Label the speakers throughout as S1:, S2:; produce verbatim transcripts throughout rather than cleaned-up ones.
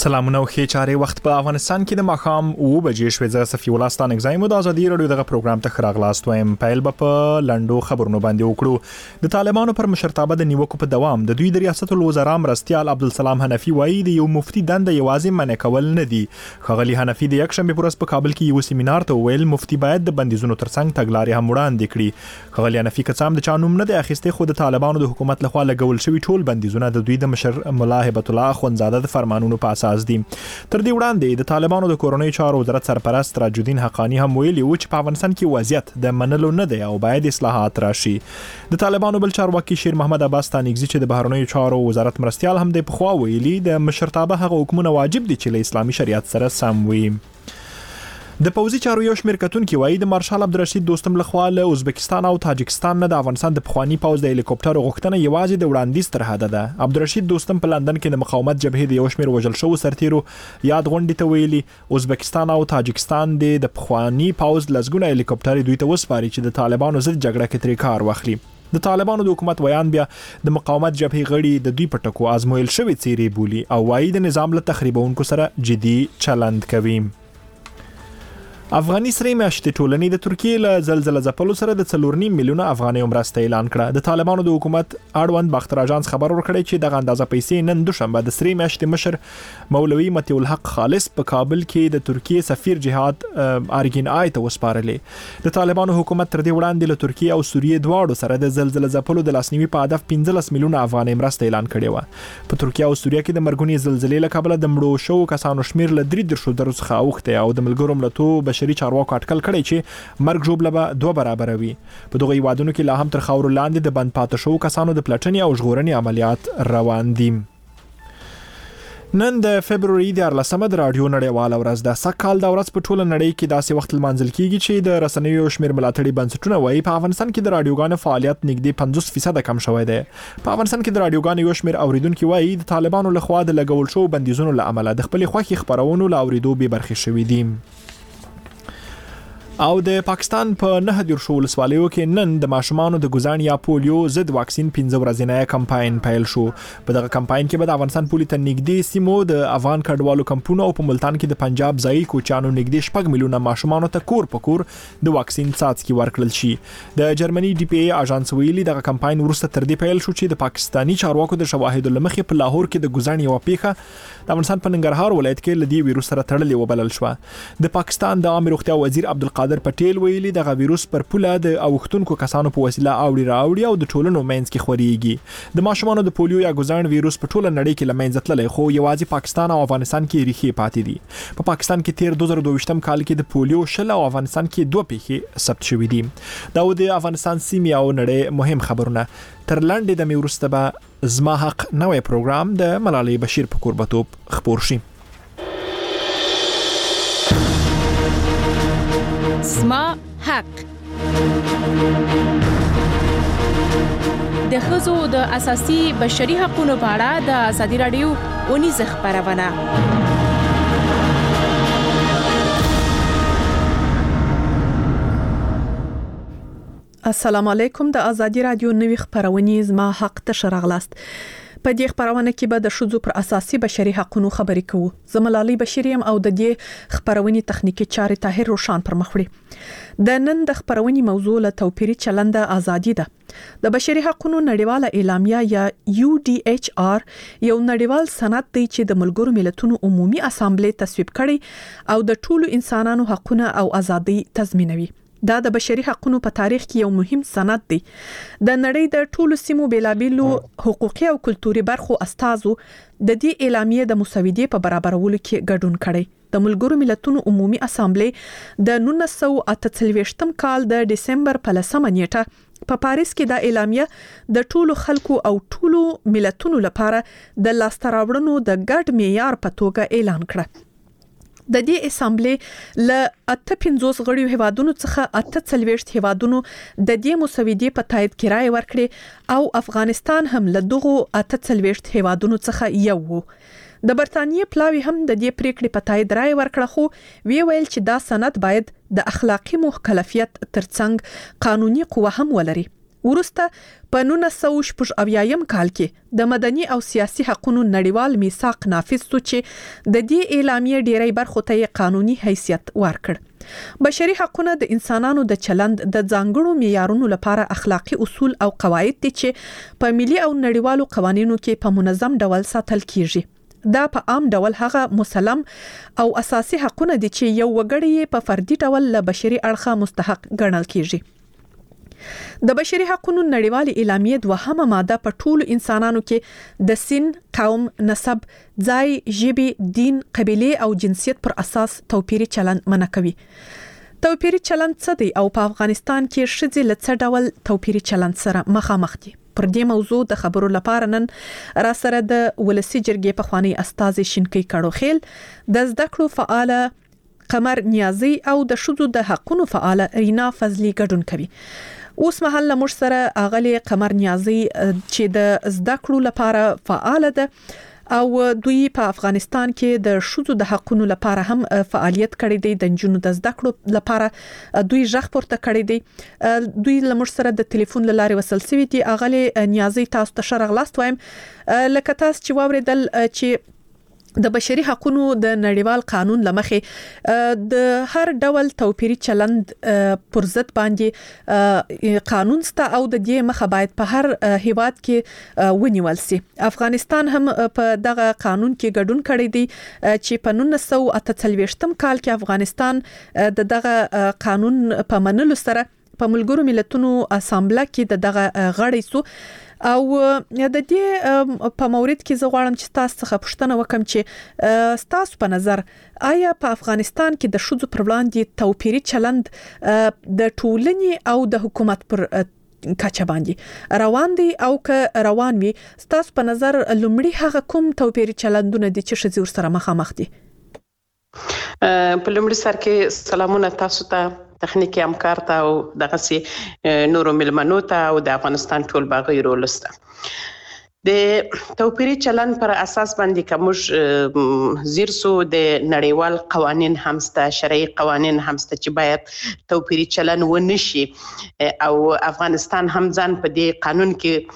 S1: سلامونه او ښه چارې وخت په افغانستان کې د ماښام او بجې شوې. زه صفي الله ستان اگزایم د ازادي رادیو دغه پروګرام ته خراغلاست وایم. پایل په لندو خبرونو باندې وکړو. د طالبانو پر مشرتابه د نیوکو په دوام د دوی د ریاست الوزرا مرستيال عبدالسلام حنفي وایي د یو مفتي دنده یوازې منع کول نه دي. خغلی حنفي د یک شنبه پرس په کابل کې یو سیمینار ته ویل مفتي باید د بندیزونو ترڅنګ تګلارې هم وړاندې کړي. خغلی حنفي کڅام د چانوم نه د اخیسته خو د طالبانو د حکومت لخوا لګول شوی ټول بندیزونه د دوی د مشر ملا هبت الله اخوندزاده د فرمانونو په اساس دي. تر دې وړاندې د طالبانو د کورونی چارو وزارت سرپرست راج الدین حقانی هم ویلي و چې په افغانستان کې وضعیت د منلو نه دی او باید اصلاحات راشي. د طالبانو بل چارواکي شیر محمد عباس تانیگزی چې د بهرنیو چارو وزارت مرستيال هم د پخوا ویلي د مشرتابه هغه حکومت واجب دي چې له اسلامي شریعت سره سم وي. د پوزي چارو یو شمیر کتونکو وایي د مارشال عبدالرشید دوستم لخوا له ازبکستان او تاجکستان نه د افغانستان د پخوانی پوز د هلیکوپټر غوښتنه یوازې د وړاندیز تر حد ده. عبدالرشید دوستم په لندن کې د مقاومت جبهې د یو شمیر وژل شو سرتیرو یاد غونډې ته ویلي ازبکستان او تاجکستان د پخوانی پوز لزګونه هلیکوپټر دوی ته وسپاري چې د طالبانو ضد جګړه کې تری کار واخلي. د طالبانو د حکومت بیان بیا د مقاومت جبهې غړي د دوی په ټکو ازمویل شوی چیرې بولی او وایي د نظام له تخریبونکو سره جدي چلند کوي. افغاني سره میاشتې ټولنې د ترکیه له زلزلې ځپلو سره د څلور نیم میلیونه افغاني مرسته اعلان کړه. د طالبانو د حکومت اړوند باختر اژانس خبر ورکړی چې د اندازه پیسې نن دوشنبه د سری میاشتې مشر مولوي متي الحق خالص په کابل کې د ترکیه سفیر جهاد ارګین آی ته وسپارلې. د طالبانو حکومت تر دې وړاندې له ترکیه او سوریه دواړو سره د زلزلې ځپلو د لاسنیوي په هدف پنځلس میلیونه افغاني مرسته اعلان کړې و. په ترکیه او سوریه کې د مرګونی زلزلې له کبله د مړو شو کسانو شمیر له درې درشو درو څخه اوخته او د ملګرو ملتونو بشري چارواکو اټکل کړی چې مرګ ژوبله به دوه برابر وي. په دغه هیوادونو کې لا هم تر خاور لاندې د بند پاتې شو کسانو د پلټنې او ژغورنې عملیات روان دي. نن د فبرवरी د ارلسمه د رادیو نړیواله ورځ ده. سکهال د ورځ په ټوله نړۍ کې داسې وخت لمانځل کیږي چې د رسنیو شمیر ملاتړي بنسټونه وایي په افغانستان کې د رادیوګانو فعالیت نږدې پنځوس فیصد کم شوی دی. په افغانستان کې د رادیوګانو یو شمیر اوریدونکو وایي د طالبانو لخوا د لګول شو بندیزونو له امله د خپل خوخي خبرونو له اوریدو به برخه شوي دي. او د پاکستان په نه د ورشو ولسوالیو کې نن د ماشومانو د ګزان یا پولیو ضد واکسین پنځه ورځې کمپاین پیل شو. په دغه کمپاین کې به د افغانستان پولیس ته نږدې سیمو د افغان کډوالو کمپونو او په ملتان کې د پنجاب ځای کوچانو نږدې شپږ میلیونه ماشومانو ته کور په کور د واکسین څاڅکي ورکړل شي. د جرمني ډي پی ای اژانس ویلي دغه کمپاین ورسته تر دې پیل شو چې د پاکستانی چارواکو د شواهد لمخې په لاهور کې د ګزان یو پیخه د افغانستان په ننګرهار ولایت کې لدی ویروس سره تړلې وبلل شو. د پاکستان د عامه روغتیا وزیر عبدالقادر پټیل ویلي دغه ویروس پر پوله د اوختونکو کسانو په وسیله اوړي راوړي او د ټولنو مینځ کې خوريږي. د ماشومانو د پولیو یا ګزان ویروس په ټوله نړۍ کې لمنځه تللی خو یوازې پاکستان او افغانستان کې ریښې پاتې دي. په پاکستان کې تیر دوه زره دوه کال کې د پولیو شل او افغانستان کې دوه پیښې ثبت شوې دي. دا د افغانستان سیمه او نړۍ مهم خبرونه. تر لاندې د میورسته به زما حق نوې پروګرام د ملالۍ بشیر په قربتوب خبر شي.
S2: زما حق د ښځو د اساسي بشري حقوقو په اړه د ازادي رادیو اونیز خبرونه.
S3: السلام علیکم. د ازادي رادیو نوې خبرونه زما حق ته شرغلاست. په دې خبرونه کې به د شذو پر اساسي بشري حقوقو خبرې کوو. زملالي بشریم او د دې خبرونه تخنیکی چارې طاهر روشان پر مخ وړي. د نن د خبرونه موضوع له توپیری چلند ازادي ده. د بشري حقوقو نړیواله اعلامیه یا یو ډي ایچ آر یو نړیوال سند دی چې د ملګرو ملتونو عمومي اسامبلې تصویب کړي او د ټولو انسانانو حقوقونه او ازادي تضمینوي. دا د بشري حقوقو په تاریخ کې یو مهم سند دی. د نړۍ د ټولو سیمو بیلابیلو حقوقي او کلتوري برخو استازو د دې اعلامیه د مساویدې په برابرولو کې ګډون کړي. د ملګرو ملتونو عمومي اسامبلې د نولس سوه اته څلوېښتم کال د دسمبر په لسمه نیټه په پاریس کې د اعلامیه د ټولو خلکو او ټولو ملتونو لپاره د لاستراوړنو د ګډ معیار په توګه اعلان کړه. د دې اسامبلې ل اته پنځوس غړیو هیوادونو څخه اته څلوېښت هیوادونو د دې مساویدې په تایید کې رائے ورکړي او افغانستان هم له دغه اته څلوېښت هیوادونو څخه یو وو. د برتانیې پلاوی هم د دې پریکړې په تایید رائے ورکړه خو وی ویل چې دا سند باید د اخلاقی مخالفت ترڅنګ قانوني قوه هم ولري. ورسته په نولس سوه شپږ اویایم کال کې د مدني او سیاسي حقوقو نړیوال میثاق نافذ شو چې د دې اعلامیې ډیری برخو ته قانوني حیثیت ورکړ. بشري حقوقونه د انسانانو د چلند د ځانګړو معیارونو لپاره اخلاقی اصول او قواعد دي چې په ملي او نړیوالو قوانینو کې په منظم ډول ساتل کیږي. دا په عام ډول هغه مسلم او اساسي حقوقونه دي چې یو وګړی په فردي ډول له بشري اړخه مستحق ګڼل کیږي. د بشري حقوقو نړیوال اعلامیه دوهمه ماده په ټولو انسانانو کې د سن، قوم، نسب، ځای، ژبه، دین، قبيله او جنسیت پر اساس توپیري چلند منع کوي. توپیري چلند څه دی او په افغانستان کې ښځې له څه ډول توپیري چلند سره مخامخ دي؟ پر دې موضوع د خبرو لپاره نن را سره د ولسی جرګې په خواني استاد شینکی کړوخیل، د زده کړو فعال قمر نیازی او د شذو د حقوقو فعال رینا فضلی ګډون کوي. اوس مهال موږ سره اغلی قمر نیازی چې د زده کړو لپاره فعال ده او دوی په افغانستان کې د شذو د حقوقو لپاره هم فعالیت کړی دی. د جنونو د زده کړو لپاره دوی ژغ پورته کړی دی. دوی لمر سره د ټلیفون لارې وصل سوي دي. اغلی نیازی تاسو ته شرغلاست وایم لکه تاسو چې واوریدل چې د بشري حقوقو د نړیوال قانون لمخې د هر ډول توپیري چلند پر ضد باندې قانون سته او د دې مخه باید په هر هیواد کې ونیول سي. افغانستان هم په دغه قانون کې ګډون کړی دی چې په نولس سوه اته څلوېښتم کال کې افغانستان د دغه قانون په منلو سره په ملګرو ملتونو اسامبله کې د دغه غړی سو. او د دې په مورید کې زه غواړم چې تاسو څخه پوښتنه وکم چې تاسو په نظر آیا په افغانستان کې د شذو پر وړاندې توپیري چلند د ټولنې او د حکومت پر کچه باندې روان دي او که روان وي تاسو په نظر لومړی هغه کوم توپیري چلندونه دي چې ښځې ورسره مخامخ دي؟
S4: په لومړي سر کې سلامونه تاسو ته، تخنیکی همکار ته او دغه سي نورو ملمنو ته او د افغانستان ټول باغیرو لسته. د توپیري چلند پر اساس باندې کومش زیر سو د نړیوال قوانین همسته، شرعي قوانین همسته چې باید توپیري چلند ونشي او افغانستان هم ځان په دې قانون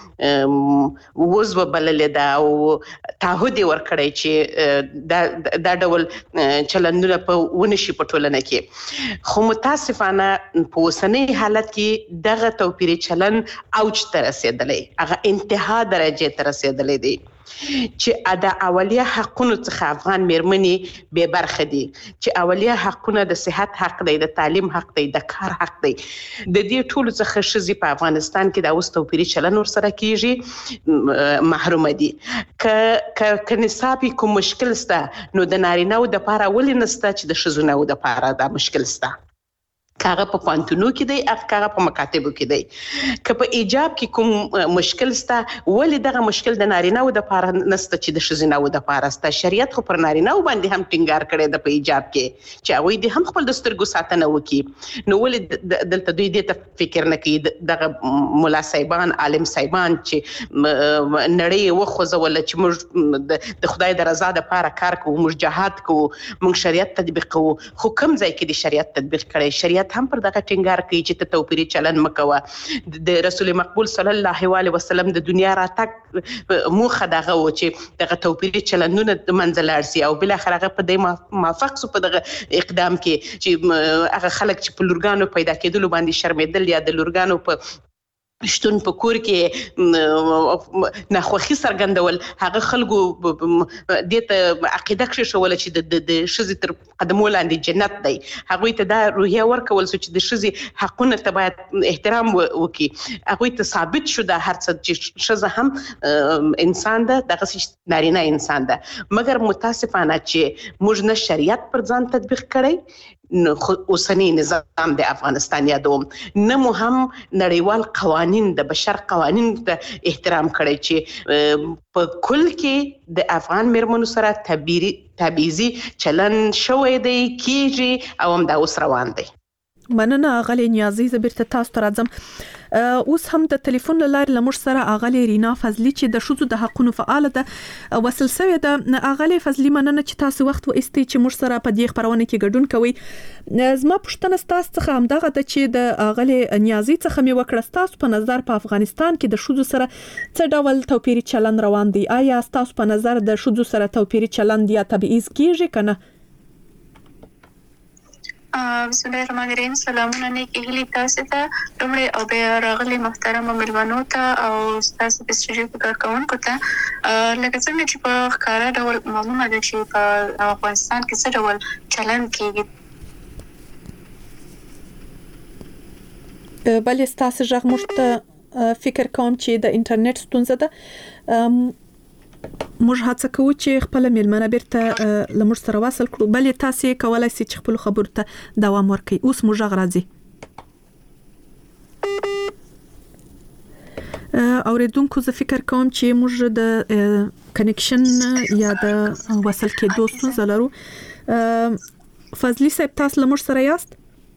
S4: کې وزو بلل ده او تعهد ورکړی چې دا دا ډول چلندونه په ونشي په ټولنه کې. خو متاسفانه په اوسنۍ حالت کې دغه توپیري چلند اوج ته رسیدلی، هغه انتها درجه ته رسیدلی دی چې د اولیه حقونو څخه افغان میرمنې بے برخه دي، چې اولیه حقونه د صحت حق دی، د تعلیم حق دی، د کار حق دی. د دې ټولو څخه ښځې په افغانستان کې د اوس توپیري چلند ورسره کیږي محرومه دي. که که نصابي کوم مشکل سته نو د نارینه‌و دپاره ولې نسته چې د ښځو دپاره دا مشکل سته؟ کاغه په پانتونو کې دی، اف کاغه په مکاتبو کې دی. که په ایجاب کې کوم مشکل سته ولې دغه مشکل د نارینه‌و دپاره نسته چې د ښځینه‌و دپاره سته؟ شریعت خو پر نارینه‌و باندې هم ټینګار کړی ده په ایجاب کې چې هغوی دې هم خپل د سترګو ساتنه وکړي. نو ولې دلته دوی دې ته فکر نه کوي؟ دغه ملا صاحبان، عالم صاحبان چې نړۍ یې وخوځوله چې موږ د خدای د رضا دپاره کار کوو، موږ جهاد کوو، موږ شریعت تطبیق کوو. خو کوم ځای کې د شریعت تطبیق کړی؟ شریعت هم پر دغه ټینګار کوي چې ته توپیري چلند مکوه. د رسول مقبول صلی الله علیه وسلم د دنیا راتګ موخه دغه و چې دغه توپیري چلندونه د منځ لاړ سي او بالاخره هغه په دې موافق سو په دغه اقدام کې چې هغه خلک چې په لورګانو پیدا کېدلو باندې شرمېدل یا د لورګانو په شتون په کور کې ناخوښي څرګندول، هغه خلکو دې ته عقیده کېښوله چې د ښځې تر قدمو لاندې جنت دی. هغوی ته دا روحیه ورکول سو چې د ښځې حقونه ته باید احترام وکړي. هغوی ته ثابت شو دا هر څه چې ښځه هم انسان ده، دغسې نارینه انسان ده. مګر متاسفانه چې موږ نه شریعت پر ځان تطبیق کړی، اوسنی نظام د افغانستان یادوم، نه مو هم نړیوال قوانین د بشر قوانین ته احترام کړی چې په کل کې د افغان میرمنو سره تبعیضي چلند شوی دی، کیږي او هم دا اوس روان دی.
S3: مننه غلی نیازی. زه بیرته تاسو ته راځم. اوس هم د ټلیفون لاره لمر سره اغلی رینا فضلی چې د شوزو د حقونو فعال ده وصل سوی ده. اغلی فضلی مننه چې تاسو وخت و استي چې مر سره په دې خبرونه کې ګډون کوي. زما پوښتنه تاسو څخه همدغه ده چې د اغلی نیازي څخه مې وکړه تاسو په نظر په افغانستان کې د شوزو سره څه ډول توپیری چلن روان دی؟ آیا تاسو په نظر د شوزو سره توپیری چلن یا تبعیض کیږي کنه؟
S5: بسم الله الرحمن الرحیم. سلامونه نیکی هیلی تاسو ته لومړی او بیا راغلي محترم ملمنو ته او تاسو په استودیو کې کارکونکو ته. لکه څنګه چې په ښکاره ډول معلومه ده چې په افغانستان کې څه ډول چلن کیږي.
S3: بلې ستاسو ژغ موږ فکر کوم چې د انټرنیټ ستونزه ده. موږ هڅه کوو چې خپل میلمنه بیرته لمر سره وصل کړو. بلې تاسو کولای شئ چې خپل خبرو ته دوام ورکړئ. اوس موږ ژغ راځي. اوریدونکو زه فکر کوم چې موږ د کنیکشن یا د وصل کېدو ستونزه لرو. فضلی صاحب تاسو لمر سره یاست؟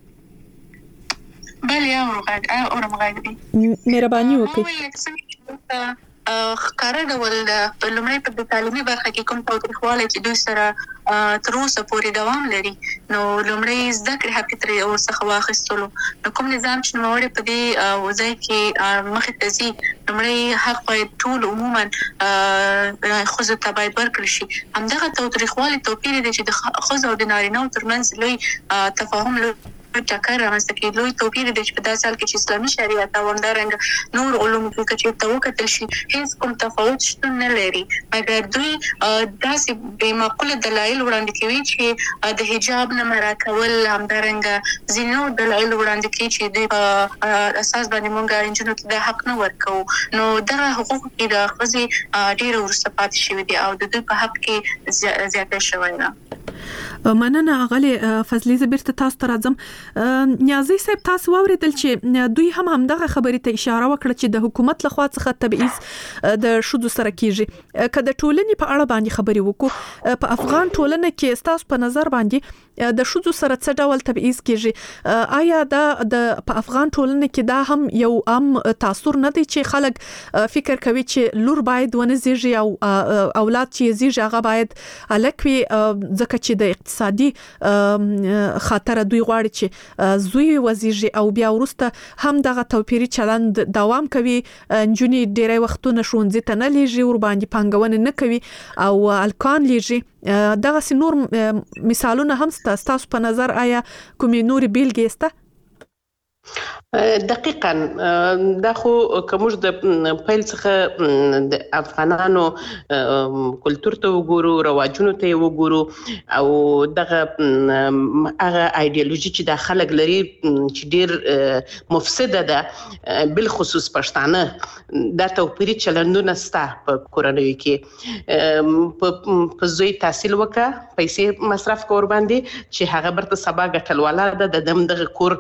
S5: بله اورم اورم غږ.
S3: مهرباني وکړئ.
S5: ښکاره ډول په لومړی په د تعلیمي برخه کې کوم تاوتریخوالی چې دوی سره تر اوسه پورې دوام لري نو لومړی زده کړې حق ترې ورڅخه واخیستلو. نو کوم نظام چې نوموړی په دې ځای کې مخې ته ځي لومړی حق باید ټول عموما ښځو ته باید ورکړل شي. همدغه تاوتریخوالی توپیر دی چې د ښځو او د نارینه‌و ترمنځ لوی تفاهم لوی ټکر رامنځته کوي. لوی توپیر دی چې په داسې حال کې چې اسلامي شریعت او همدارنګه نور علومو کې چې ته وکتل شي هیڅ کوم تفاوت شتون نه لري مګر دوی داسې بې معقوله دلایل وړاندې کوي چې د حجاب نه منع کول همدارنګه ځینو دلایل وړاندې کوي چې دوی په اساس باندې مونږ نجونو ته د حق نه ورکوو. نو دغه حقوق کې د ښځې ډېر وروسته پاتې شوي دي او د دوی په حق کې زیاته شوی ده.
S3: مننه اغلی فضلی زه بیرته تاسو ته راځم. نیازي صاحب تاسو واوریدل چې دوی هم همدغه خبرې ته اشاره وکړه چې د حکومت لخوا څخه تبعیض د شذو سره کیږي. که د ټولنې په اړه باندې خبرې وکړو په افغان ټولنه کې تاسو په نظر باندې د شذو سره څه ډول تبعیض کیږي؟ آیا دا د په افغان ټولنه کې دا هم یو عام تاثر نه دی چې خلک فکر کوي چې لور باید ونه زیږي او اولاد چې زیږي هغه باید الک وي ځکه چې د اقتصادي خاطر دوی غواړي چې زوی وزیږي او بیا وروسته هم دغه توپیری چلند دوام کوي. نجونې ډېری وختونه ښوونځي ته نه لیږي ور باندې پانګونه نه کوي او الکان لیږي. دغه سي نور مثالونه هم ستاسو په نظر آیا کومې نور بیلګې سته؟
S4: دقیقاً دا خو کومج د پیل څخه د افغانانو کلچر ته وګورو رواجونو ته وګورو او دغه هغه ایدئولوژي چې د خلک لري چې ډیر مفسده ده بل خصوص پښتانه دا توپیری چلندونه ستا په کورنۍ کې په زوی تحصیل وکړه پیسې مصرف کور باندې چې هغه برته سبا ګټل ولا ده د دم دغه کور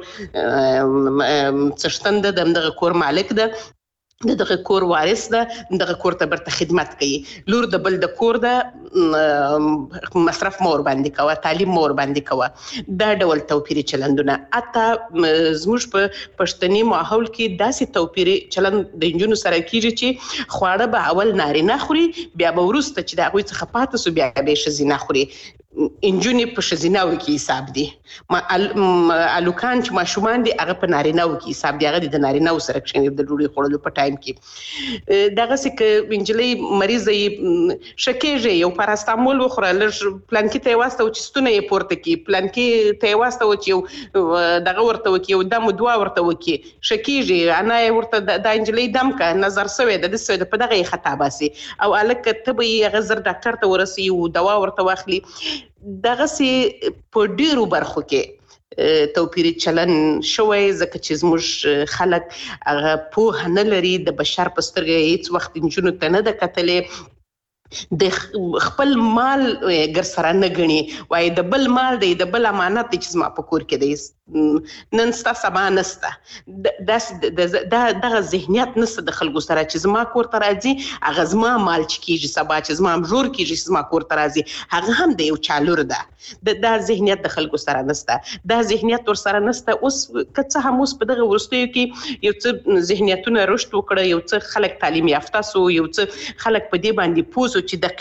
S4: څشتن د دغه کور مالک ده دغه کور وارث ده دغه کور ته برته خدمت کوي. لور د بل د کور ده مصرف مور باندې کوه تعلیم مور باندې کوه. دا ډول توپیری چلندونه اته زموږ په پښتني ماحول کې داسې توپیری چلند د انجونو سره کیږي چې خواړه به اول نارینه خوري بیا به وروسته چې د هغوی څخه پاتې سو بیا به ښځینه خوري. انجونې په ښځیناوو کې حساب دي الوکان چې ماشومان دي هغه په نارینه‌و کې حساب دي هغه د نارینه‌و سره کښېني د ډوډۍ خوړلو په ټایم کې. دغسې که نجلۍ مریضه یې ښه کېږي یو پاراستامول وخوره لږ پلانکي ته یې واستوه چې ستونه یې پورته کړي پلانکي ته یې واستوه چې یو دغه ورته وکړي یو دم دعا ورته وکړي ښه کېږي انا یې ورته دا نجلۍ دم که نظر سوی ده داسې سوی ده په دغه یې خطا باسي او هلک ته به یې هغه زر ډاکټر ته ورسوي او دوا ورته واخلي. دغسې په ډیرو برخو کې توپیری چلن شوی ځکه چې زموږ خلک هغه پوهه نه لري د بشر په سترګه هیڅ وخت نجونو ته نه ده کتلې د خپل مال ګر سره نه ګڼي وایي د بل مال دی د بل امانت دی چې زما په کور کې دی نن ستا سبا نسته داسې دغه ذهنیت نسته د خلکو سره چې زما کور ته راځي هغه زما مال چې کېږي سبا چې زما مژور کېږي چې زما کور ته راځي هغه هم د یو چا لور ده دا ذهنیت د خلکو سره نسته دا ذهنیت ورسره نسته اوس که څه هم اوس په دغه وروستیو کې یو څه ذهنیتونه رشد وکړه یو څه خلک تعلیم یافته سو یو څه خلک په دې باندې پوه سو چې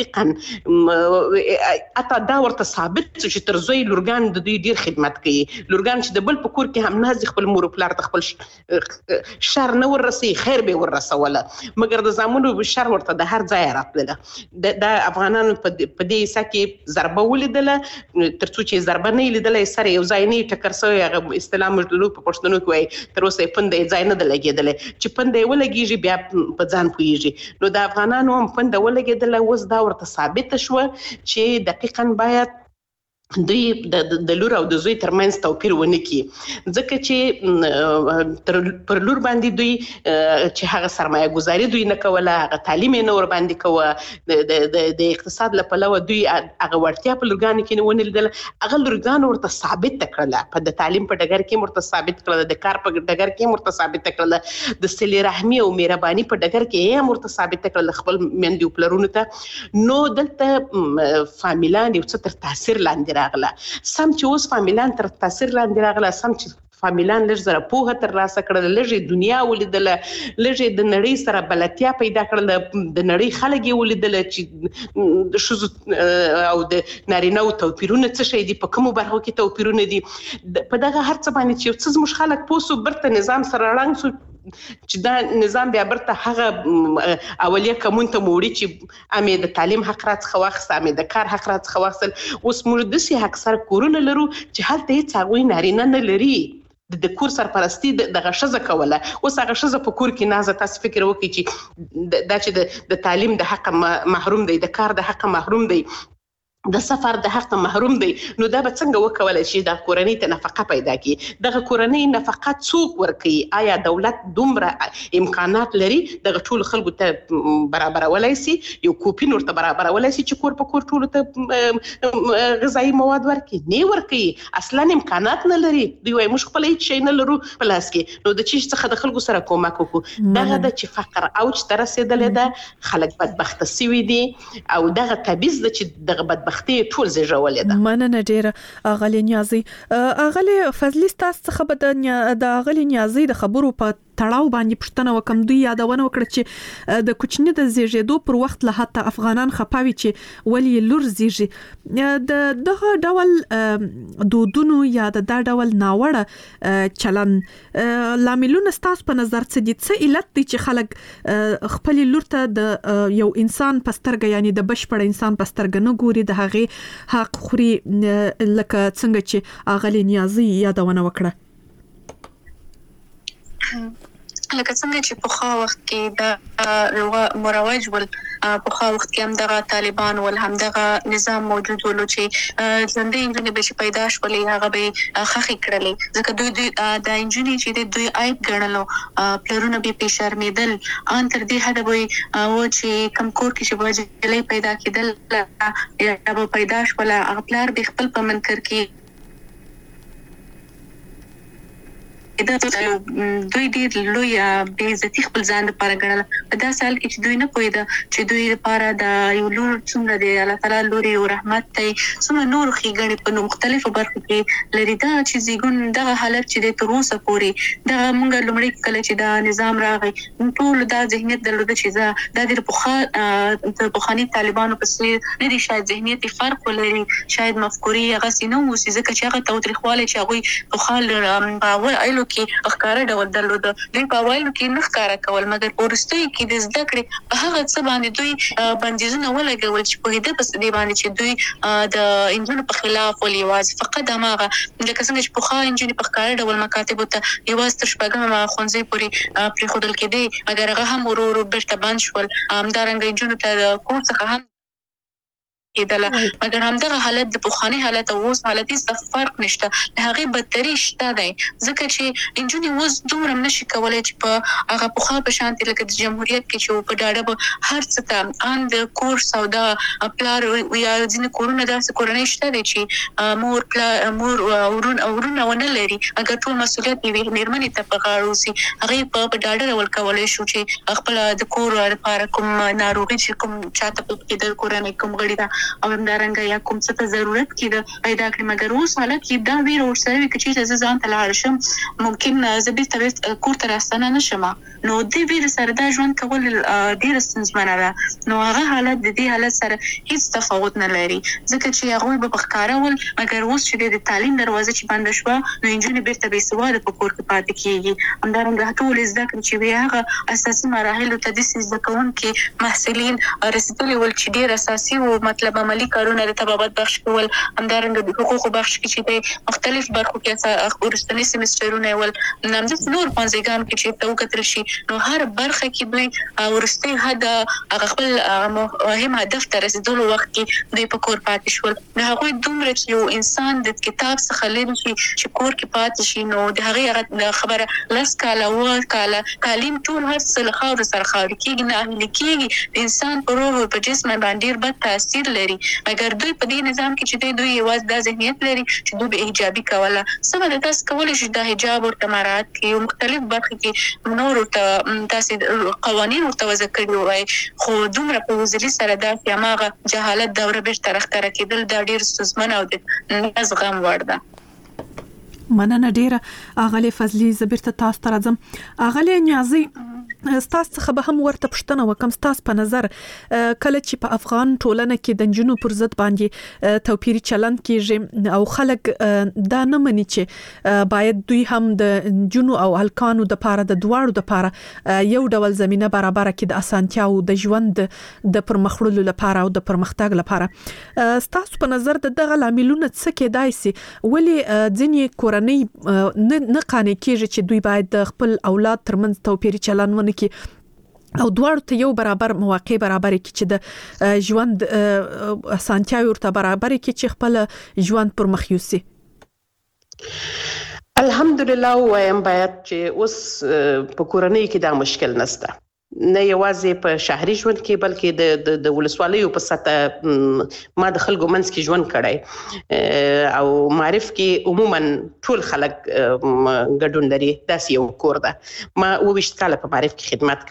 S4: دقیقاً اته دا ورته ثابت سو چې تر زوی لورګان د دوی ډېر خدمت کوي لورګان چې د بل په کور کې هم نازي خپل مور پلار ته خپل شر نه ورسي خیر به ورسوله مګر د زامنو شر ورته د هر ځای راتله د افغانانو په دې سکه کې ضربه ولیدله ترڅو چې ضربه نه لیدله سره یو ځای نه ټکر سوی هغه اصطلاح مجدلو په پښتنو کې وایي تر اوسه پنده ځای نه لګیدله چې پنده ولګیږي بیا په ځان پويږي نو د افغانانو هم پنده ولګیدله اوس دا ورته ثابت شو چې دقیقاً باید دوی د لور او د زوی ترمنځ توپیر ونه کړي ځکه چې پر لور باندې دوی چې هغه سرمایه گذاري دوی نه کوله هغه تعلیم نه ور باندې کوه د اقتصاد له پلوه دوی هغه ورتیا په لورګانو کې نه ونه لیدل هغه لورګانو ورته ثابت کړله په د تعلیم په ډګر کې ورته ثابت کړله د کار په ډګر کې ورته ثابت کړله د صله رحمي او مهرباني په ډګر کې هم ورته ثابت کړله خپل مندي او پلرونو ته نو دلته فامیلان یو څه تر تاثیر لاندې راغله سم چې اوس فامیلان تر تاثیر لاندې راغله سم چې فامیلان لږ زره پوهه ترلاسه کړله لږ دنیا ولیدله لږ د نړۍ سره بلدتیا پیدا کړله د نړۍ خلک یې ولیدله چې د ښځو او د نارینه‌و توپیرونه څه شی دي په کومو برخو کې توپیرونه دي په دغه هر څه باندې چې یو څه زموږ خلک پوه سو برته نظام سره ړنګ سو چې دا نظام بیا برته هغه اولیه کومون ته موړي چې امې د تعلیم حق راڅخه واخیسته امې د کار حق راڅخه واخیستل اوس موږ داسې اکثر کورونه لرو چې هلته هېڅ هغوی نارینه نه لري د کور سرپرستی دغه ښځه کوله اوس هغه ښځه په کور کې نازه تاسو فکر وکړئ چې دا چې د تعلیم د حق محروم دی د کار د حق محروم دی د سفر د حق محروم دی نو دا به څنګه وکولای شي د کورنۍ ته نفقه پیدا کړي دغه کورنۍ نفقه څوک ورکوي آیا دولت دومره امکانات لري دغه ټول خلکو ته برابرولای شي یو کوپین ورته برابرولای شي چې کور په کور ټول ته غذایی مواد ورکړي نه ورکوي اصلا امکانات نه لري دوی وايي موږ خپل هیڅ شی نه لرو په لاس کې نو د چی څخه د خلکو سره کومک وکړو دغه د چې فقر اوج ته رسیدلې ده خلک بدبخت سوي دي او دغه تبعیض د چې دغه بدبخت وختي ټول زیږولې ده
S3: مننه ډیره اغلی نیازي اغلی فضلی تاسو څخه به د اغلی نیازي د خبرو په تړاو باندې پښتنه وکم دوی یادونه وکړه چې د کوچنی د زیږیدو پر وخت له حتی افغانان خپاوي چې ولی لور زیږي د دغه ډول دودونو یا د دا ډول ناوړه چلن لاملونه ستاسو په نظر څه دي څه علت دي چې خلک خپل لور ته د یو انسان پسترګ یعنی د بشپړ انسان پسترګ نه ګوري د هغه حق خوري لکه څنګه چې اغلی نیازي یادونه وکړه
S5: لکه څنګه چې په خا وخت کې د مروج ول په خا وخت کې هم دغه طالبان ول هم دغه نظام موجود ول چې ژوندۍ انجنې به پیدا شولې هغه به خخې کړلې ځکه دوی د انجنې چې دوی عیب ګڼلو پلرونه به په شرمېدل ان تر دې حد به او چې کم کور کې چې وځلې پیدا کېدل یا به پیدا شول هغه پلار به خپل په منکر کې دا دوی ډېر لوی بې عزتي خپل ځان لپاره ګڼله په داسې حال کې چې دوی نه پوهېده چې دوی لپاره د یو لور څومره دی الله تعالی لور یو رحمت دی څومره نور ښېګڼې په مختلفو برخو کې لري دا چې زیږون دغه حالت چې دی تر اوسه پورې دغه موږ لومړی کله چې دا نظام راغی ټول دا ذهنیت درلوده چې دا د ډېر پخوا د پخواني طالبانو په څېر نه دي شاید ذهنیت فرق ولري شاید مفکورې هغسې نه اوسي ځکه چې هغه تاوتریخوالی چې هغوی پخوا په کې ښکارا ډول درلوده دوی په اوایلو کې نه ښکارا کول مګر په وروستیو کې د زده کړې په هغه څه باندې دوی بندیزونه ولګول چې په دې پس دې باندې چې دوی د انجنونو په خلاف ولې یوازې فقط هماغه لکه څنګه چې پخوا انجنې په ښکارا ډول مکاتبو ته یوازې تر شپږمه ښوونځي پورې پرېښودل کېدې مګر هغه هم ورو ورو بېرته بند شول همدارنګه انجنونو ته د کور څخه هم کېدله مګر همدغه حالت د پخواني حالت او اوس حالت هیڅ فرق نشته هغه بدتري شته دی ځکه چې انجونې اوس دومره نشي کولای چې په هغه پخوا په شان لکه د جمهوریت کې چې په ډاډه به هر څه ته ان د کور سودا پلار یا ځینې کورونه داسې کورنۍ شته دي چې مور پلار مور ورونه ورونه ونه لري اگر ټول مسؤلیت وي مېرمنې ته په غاړه وسي هغه په ډاډه ډول کولای شو چې خپل د کور لپاره کوم ناروغي چې کوم چاته په کې د کورنۍ کوم غړي دا او همدارنګه یا کوم څه ته ضرورت کېده پیدا کړي مګر اوس حالت کې دا ویره ورسره وي چې زه ځان ته لاړ شم ممکن زه بیرته کور ته راستنه نشم نو دې ویره سره دا ژوند کول ډېر ستونزمنه ده نو هغه حالت د دې حالت سره هیڅ تفاوت نه لري ځکه چې هغوی به په ښکاره ول مګر اوس چې د تعلیم دروازه چې بنده شوه نو نجونې بیرته بېسواده په کور کې پاتې کېږي همدارنګه ټولې زده کړې چې وي هغه اساسي مراحلو ته داسې زده کوونکي محصلین رسېدلي ول چې ډېر اساسي و مطلب عملي کارونه د طبابت بخش کول همدارنګه د حقوقو بخش کې چې د مختلف برخو کې وروستني سمسټرونه ول همداسې نور ښوونځیګانو کې چې ته وکتل شي نو هر برخه کې دوی وروستی حد هغه خپل مهم هدف ته رسېدلو وخت کې دوی په کور پاتې شول نو هغوی دومره چې یو انسان د کتاب څخه لرې شي چې کور کې پاتې شي نو د هغې هغه خبره لس کاله اووه کاله تعلیم ټول هر څه له خاورو سره خاورې کېږي ناهیلي کېږي د انسان په روح او په جسم باندې ډېر بد تاثیر لري مګر دوی په دې نظام کې چې دوی یوازې دا ذهنیت لري چې دوی به حجابي کوله څه به تاسو کولی شئ دا حجاب ورته مراعات کړي او مختلف برخې کې نور ورته تاسې قوانین ورته وضع کړي وای خو دومره په وزلي سره داسې هماغه جهالت دوره بیرته راښکاره کېدل دا ډېر ستونزمن او د زغم وړ ده
S3: مننه ډیره اغلی فضلی زبرته تاسو ته راځم اغلی نیازي ستاسو څخه به هم ورته پوښتنه وکم ستاسو په نظر کله چې په افغان ټولنه کې د نجونو پر ضد باندې توپیري چلند کیږي او خلک دا نه مني چې باید دوی هم د نجونو او هلکانو د پاره د دواړو د پاره یو ډول زمينه برابر کړي د اسانتیاو د ژوند د پرمخړلو لپاره او د پرمختګ لپاره ستاسو په نظر دغه عاملونه څه کېدای سي ولې ځینې کورنۍ نه قانع کیږي چې دوی باید خپل اولاد ترمنځ توپیري چلند ونه کی او دواړو ته یو برابر مواقع برابر کی چې د ژوند اسانتیاوي ورته برابر کی چې خپل ژوند پر مخ یوسي
S4: الحمدلله وایم باید چې اوس په کورنۍ کې دا مشکل نشته نه یوازې په شهري ژوند کې بلکې د د ولسوالیو په سطح ما د خلکو منځ کې ژوند کړی او معرف کې عموما ټول خلک ګډون لري داسې یو کور ده ما اوویشت کاله په معرف کې خدمت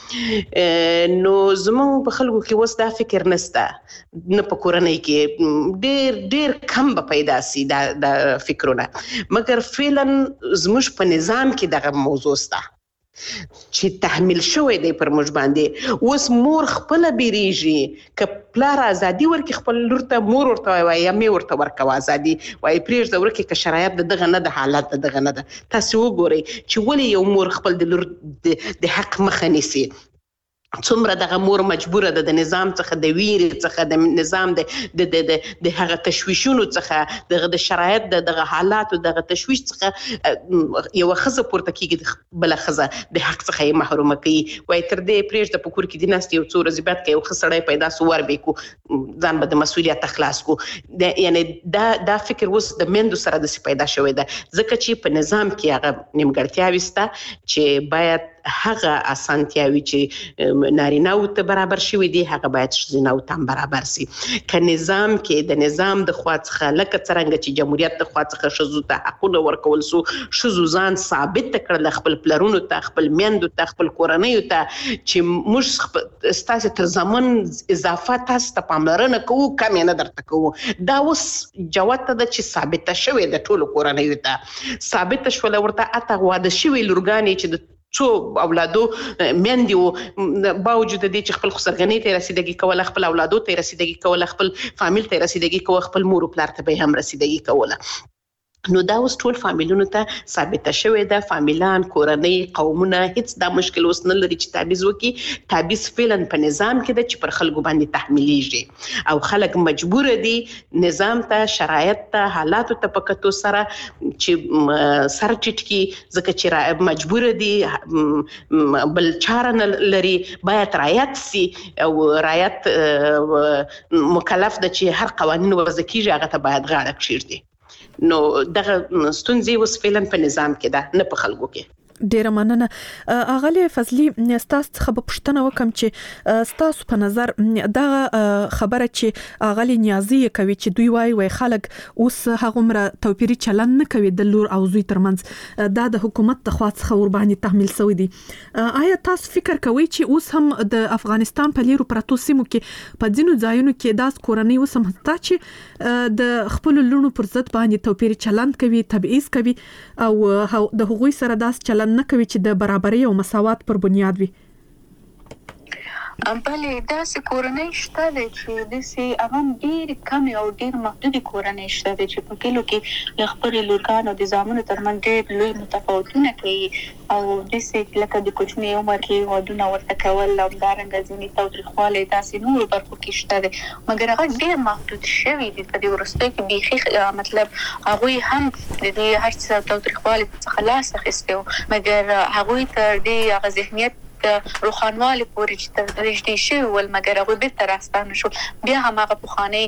S4: کړی نو زموږ په خلکو کې اوس دا فکر نشته نه په کورنۍ کې ډېر ډېر کم به پیدا سي دا د فکرونه مګر فعلا زموږ په نظام کې دغه موضوع سته چې تحمیل شوی دی پر موږ باندې اوس مور خپل بیریږي ک پلار ازادي ورکړي خپل لور ته مور ورته وایي یا مې ورته ورکوه ازادي وایي پرېږده ورکړي که شرایط د دغه نه د حالت د دغه نه ده تاسې وګورئ چې ولې یو مور خپل د لور د حق مخه نیسي څومره دغه مور مجبوره ده د نظام څخه د ویرې څخه د نظام د د د هغه تشویشونو څخه دغه د شرایط د دغه حالاتو دغه تشویش څخه یو ښځه پورته کېږي بله ښځه د حق څخه یې محرومه کوي وایي تر دې پرېږده په کور کې دې ناست یو څو ورځې بعد که یو ښه سړی پیدا سو ور به کړو ځان به د مسؤلیت خلاص کړو یعنې دا دا فکر اوس د میندو سره داسې پیدا شوی ده ځکه چې په نظام کې هغه نیمګړتیاوې شته چې باید هغه اسانتیاوي چې نارینه‌و ته برابر شوی دی هغه باید ښځینه‌و ته هم برابر سي که نظام کې د نظام د خوا څخه لکه څرنګه چې جمهوریت د خوا څخه ښځو ته حقونه ورکول سو ښځو ځان ثابت کړل خپل پلرونو ته خپل میندو ته خپل کورنیو ته چې موږ ستاسو تر زمن اضافه تاسو ته پاملرنه کوو کم نه درته کوو دا اوس جوات ته چې ثابت شوی د ټولو کورنیو ته ثابت شول ورته اته واده شوی لورګانی چې څو اولادو میندې وو باوجود دې چې خپل خسرګنۍ ته رسیدګي کوله خپل اولادو ته رسیدګي کوله خپل فامیل ته رسیدګي کوله خپل مور او پلار ته به هم رسیدګي کوله نو دا اوس ټول فامیلونو ته ثابت شوی ده، فامیلان، کورنۍ، قومونه هیڅ دا مشکل اوس نه لري چې تعویض وکړي. تعویض فعلا په نظام کې ده چې پر خلکو باندې تحمیلیږي او خلک مجبور دي نظام ته، شرایط ته، حالاتو ته په کتو سره چې سر ټیټ کی، ځکه چې مجبور دي بل چاره نه لري، باید رعایت سي او رعایت مکلف ده چې هر قوانین وضع کیږي هغه ته باید غاړه کېږدي. نو دغه ستونزې اوس فعلا په نظام کې ده، نه په خلکو کې.
S3: ډیره مننه. اغلی فضلی، تاسو څخه به پوښتنه وکم چې تاسو په نظر دا خبره چې اغلی نیازي کوي چې دوی وایي وای خلک اوس هغه مر توپیری چلن نه کوي د لور او زوی ترمنځ، دا د حکومت د خوا څخه ور باندې تحمیل شوی دي. آیا تاسو فکر کوئ چې اوس هم د افغانستان په لیرو پرتو سیمو کې په ځینو ځایونو کې داس کورنۍ اوس هم تا چې د خپل لونو پر ضد باندې توپیری چلن کوي، تبعیض کوي او د هغوی سره داس چلن نه کوي چې د برابرۍ او مساوات پر بنیاد وي؟
S5: بله داسې کورنۍ شته دی چې داسې هغه ډېرې کمې او ډېر محدودې کورنۍ شته دی چې په کلیو کې له خپلې لورګانو د زامنو ترمنځ ډېر لوی متفاوتونه کوي او داسې لکه د کوچني عمر کې ودونه ورته کول او همدارنګه ځینې تاوتریخوالی داسې نورو برخو کې شته دی، مګر هغه ډېر محدود شوي دي. په دې وروستیو کې بیخي مطلب هغوی هم د دې هر څه تاوتریخوالي څخه لاس اخیستی و، مګر هغوی تر دې هغه ذهنیت روخانوالی پورې چې تر نږدې شوي ول، مګر هغوی بیرته راستانه شول. بیا هم هغه پخوانۍ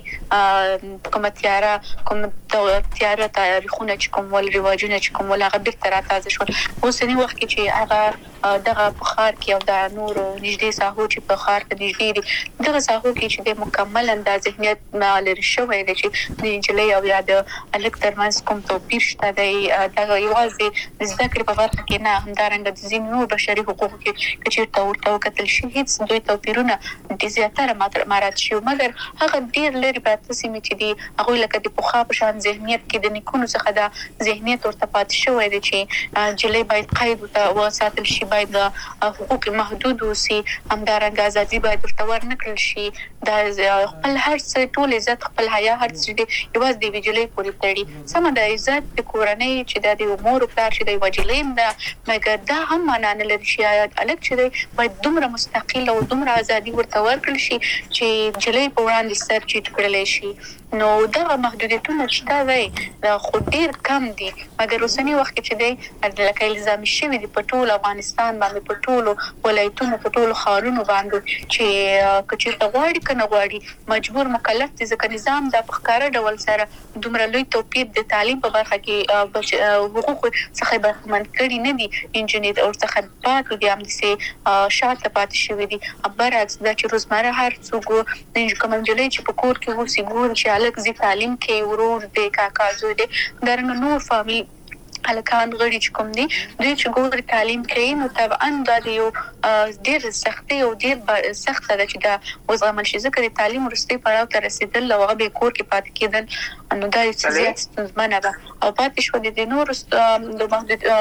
S5: کومه تیاره کوم تیاره تاریخونه چې کوم ول، رواجونه چې کوم ول، هغه بیرته راتازه شول. اوسني وخت کې چې هغه دغه په ښار کې او د نورو نږدې ساحو چې په ښار ته نږدې دي، دغه ساحو کې چې د مکملا دا ذهنیت لرې شوی دی چې د نجلۍ او یا د هلک ترمنځ کوم توپیر شته دی، دغه یوازې د زده کړې په برخه کې نه، همدارنګه د ځینو نورو بشري حقوقو کې که چېرته ورته وکتل شي هېڅ دوی توپیرونه د زیاتره مراعات شوي، مګر هغه ډېر لرې پراته سیمې چې دي هغوی لکه د پخوا په شان ذهنیت کې د نیکونو څخه دا ذهنیت ورته پاتې شوی دی چې نجلۍ باید قید ورته وساتل شي، باید حقوق محدود اوسي، همدارنګه ازادي باید ورته ورنه کړل شي، دا خپل هر څه ټول عزت، خپل حیا، هر څه دی یوازې د یوې نجلۍ پورې تړي. سمه ده، عزت د کورنۍ چې دا د یو مور پلار چې د یوه نجلۍ هم ده، مګر دا هم معنا نه لري چې هلک چې دی باید دومره مستقل او دومره ازادي ورته ورکړل شي چې نجلۍ په وړاندې سر ټیټ کړلی شي. نو دغه محدودیتونه شته دی خو ډېر کم دي، مګر اوسني وخت کې چې دی لکه الزامي شوي دي په ټول افغانستان باندې، په ټولو ولایتونو، په ټولو ښارونو باندې چې که چېرته غواړي که نه غواړي مجبور مکلف دي، ځکه نظام دا په ښکاره ډول سره دومره لوی توپیر د تعلیم په برخه کې حقوقو څخه برخمن کړي نه دي، نجونې ورڅخه پاتې دي، همداسې شاته پاتې شوي دي. برعکس دا چې روزمره هر څوک کومه نجلۍ چې په کور کې اوسي ګوري چې هلک زی تعلیم کوي، ورور دی، کاکا زوی دی، همدارنګه نور فامیل هلکان غړي چې کوم دي دوی چې ګوري تعلیم کوي، نو طبعا دا د یو ډېر سختۍ او ډېر سخته ده چې دا وزغمل شي، ځکه د تعلیم وروستي پړاو ته رسېدل او هغه بې کور کې پاتې کېدل، نو دا یو څه زیات ستونزمنه ده. او پاتې شوه د نورو د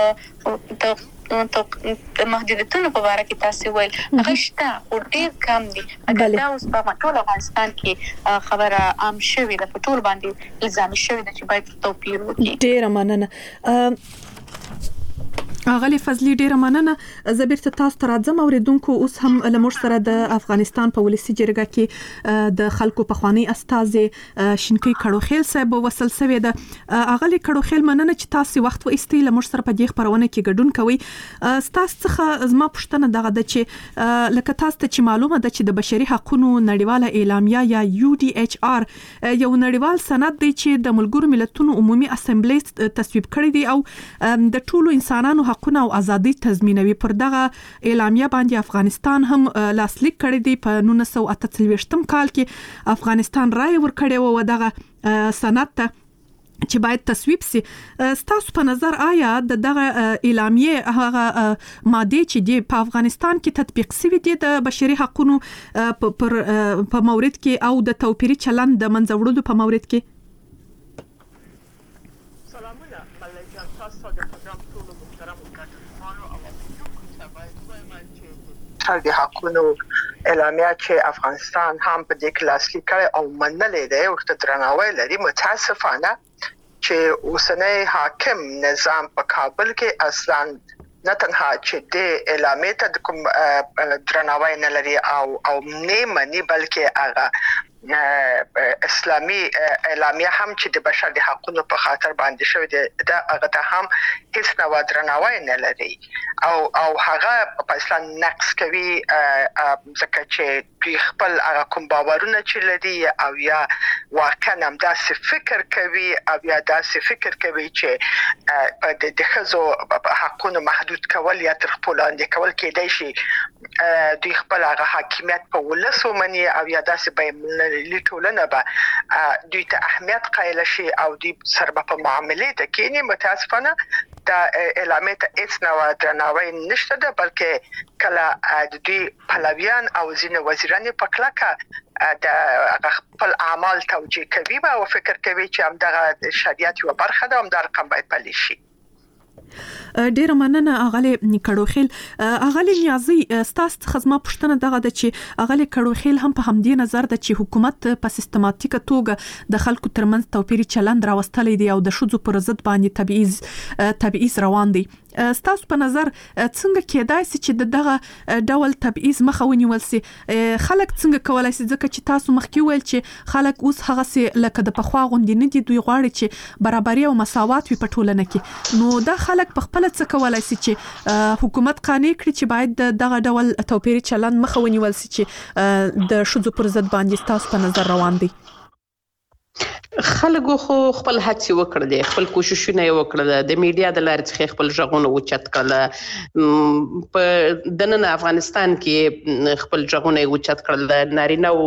S5: محدود محدودیتونو په باره کې تاسو ویل هغه شته خو ډېر کم دي، مګر دا اوس په ټول افغانستان کې خبره عام شوې ده، په ټول باندې الزامي شوې ده چې باید توپیر وکړي.
S3: ډېره مننه اغلی فضلی، ډیره مننه. زه بیرته تاسو ته راځم. اوریدونکو اوس هم لمر سره د افغانستان په ولسی جرګه کې د خلکو په خوانی استازي شینکی کړوخیل صاحب وصل سوی ده. اغلی کړوخیل مننه چې تاسو وخت و ایستي لمر سره په دې خبرونه کې ګډون کوي. تاسو څخه زما پوښتنه دغه ده چې لکه تاسو ته چې معلومه ده چې د بشري حقوقو نړیواله اعلامیه یا یو ډي ایچ آر یو نړیوال سند دی چې د ملګرو ملتونو عمومي اسمبلی تصویب کړی دی او د ټولو انسانانو حقونه او ازادي تضمینوي. پر دغه اعلامیه باندې افغانستان هم لاسلیک کړی دی. په نولس سوه اته څلوېښتم کال کې افغانستان رائے ورکړی و دغه سند ته چې باید تصویب سي. ستاسو په نظر آیا د دغه اعلامیه هغه ماده چې دی په افغانستان کې تطبیق شوی دی د بشري حقوقو پر په مورد کې او د توپیري چلند د منځ وړلو په مورد کې؟
S6: سلامونه ملګرو، تاسو د پروګرام ټولو محترم کارکونکو او اوریدونکو ته باید وایم چې د حقوقو اعلامیه چې افغانستان هم په دې کې لاسلیک کړی او منلې ده او ورته درناوی لري. متاسفانه چې چې اوسنۍ حاکم نظام په کابل کې اصلا نه تنها چې د اعلامیه ته کوم درناوی نه لري او او نه مني بلکې هغه اسلامي اعلامیه هم چې د بشر د حقوقو په خاطر باندې شوی دی دا هغه ته هم هیڅ نوع درناوی نه لري او او هغه په اسلام نقص کوي ځکه چې دوی خپل هغه کوم باورونه چې لري او یا واقعا هم داسې فکر کوي او یا داسې فکر کوي چې د ښځو حقوقو محدود کول یا تر خپل لاندې کول کېدای شي دوی خپل هغه حاکمیت په ولس ومني او یا داسې به لیټولنه به دوی ته اهمیت قایل شي او دوی سره په معاملې ته کېني. متاسفانه دا اعلامیه ته هیڅ نوع درناوی نشته ده بلکې کله د دوی پلویان او ځینې وزیران په کلکه د خپل اعمال توجیه کوي او فکر کوي چې همدغه شریعت یو برخه ده همدا رقم باید پلی شي.
S3: ډیره مننه اغلی کډوخیل. اغلی نیازي ستاسو خدمت پښتنه دغه د چې اغلی کډوخیل هم په همدې نظر د چې حکومت په سیستماتیکه توګه د خلکو ترمنځ توپیری چلند راوستلې دی او د شذو پر ضد باندې تبعیض تبعیض روان دی. ستاسو په نظر څنګه کېدای شي چې دغه ډول تبعیض مخه ونیول شي؟ خلک څنګه کولای شي ځکه چې تاسو مخکې ویل چې خلک اوس هغه سي لکه د پخوا غوندې نه دي دوی غواړي چې برابري او مساوات وي په ټولنه کې. نو دا خلک په خپل څه کولای شي چې حکومت قانع کړي چې باید دغه ډول توپیری چلند مخه ونیول شي چې د شذو پر ضد باندې تاسو په نظر روان دي؟
S4: خلکو خو خپل هڅې وکړلې خپل کوششونه یې وکړل د میډیا د لارې څخه خپل ژغونه اوچت کړل په دننه افغانستان کې خپل ژغونه اوچت کړل نارینه او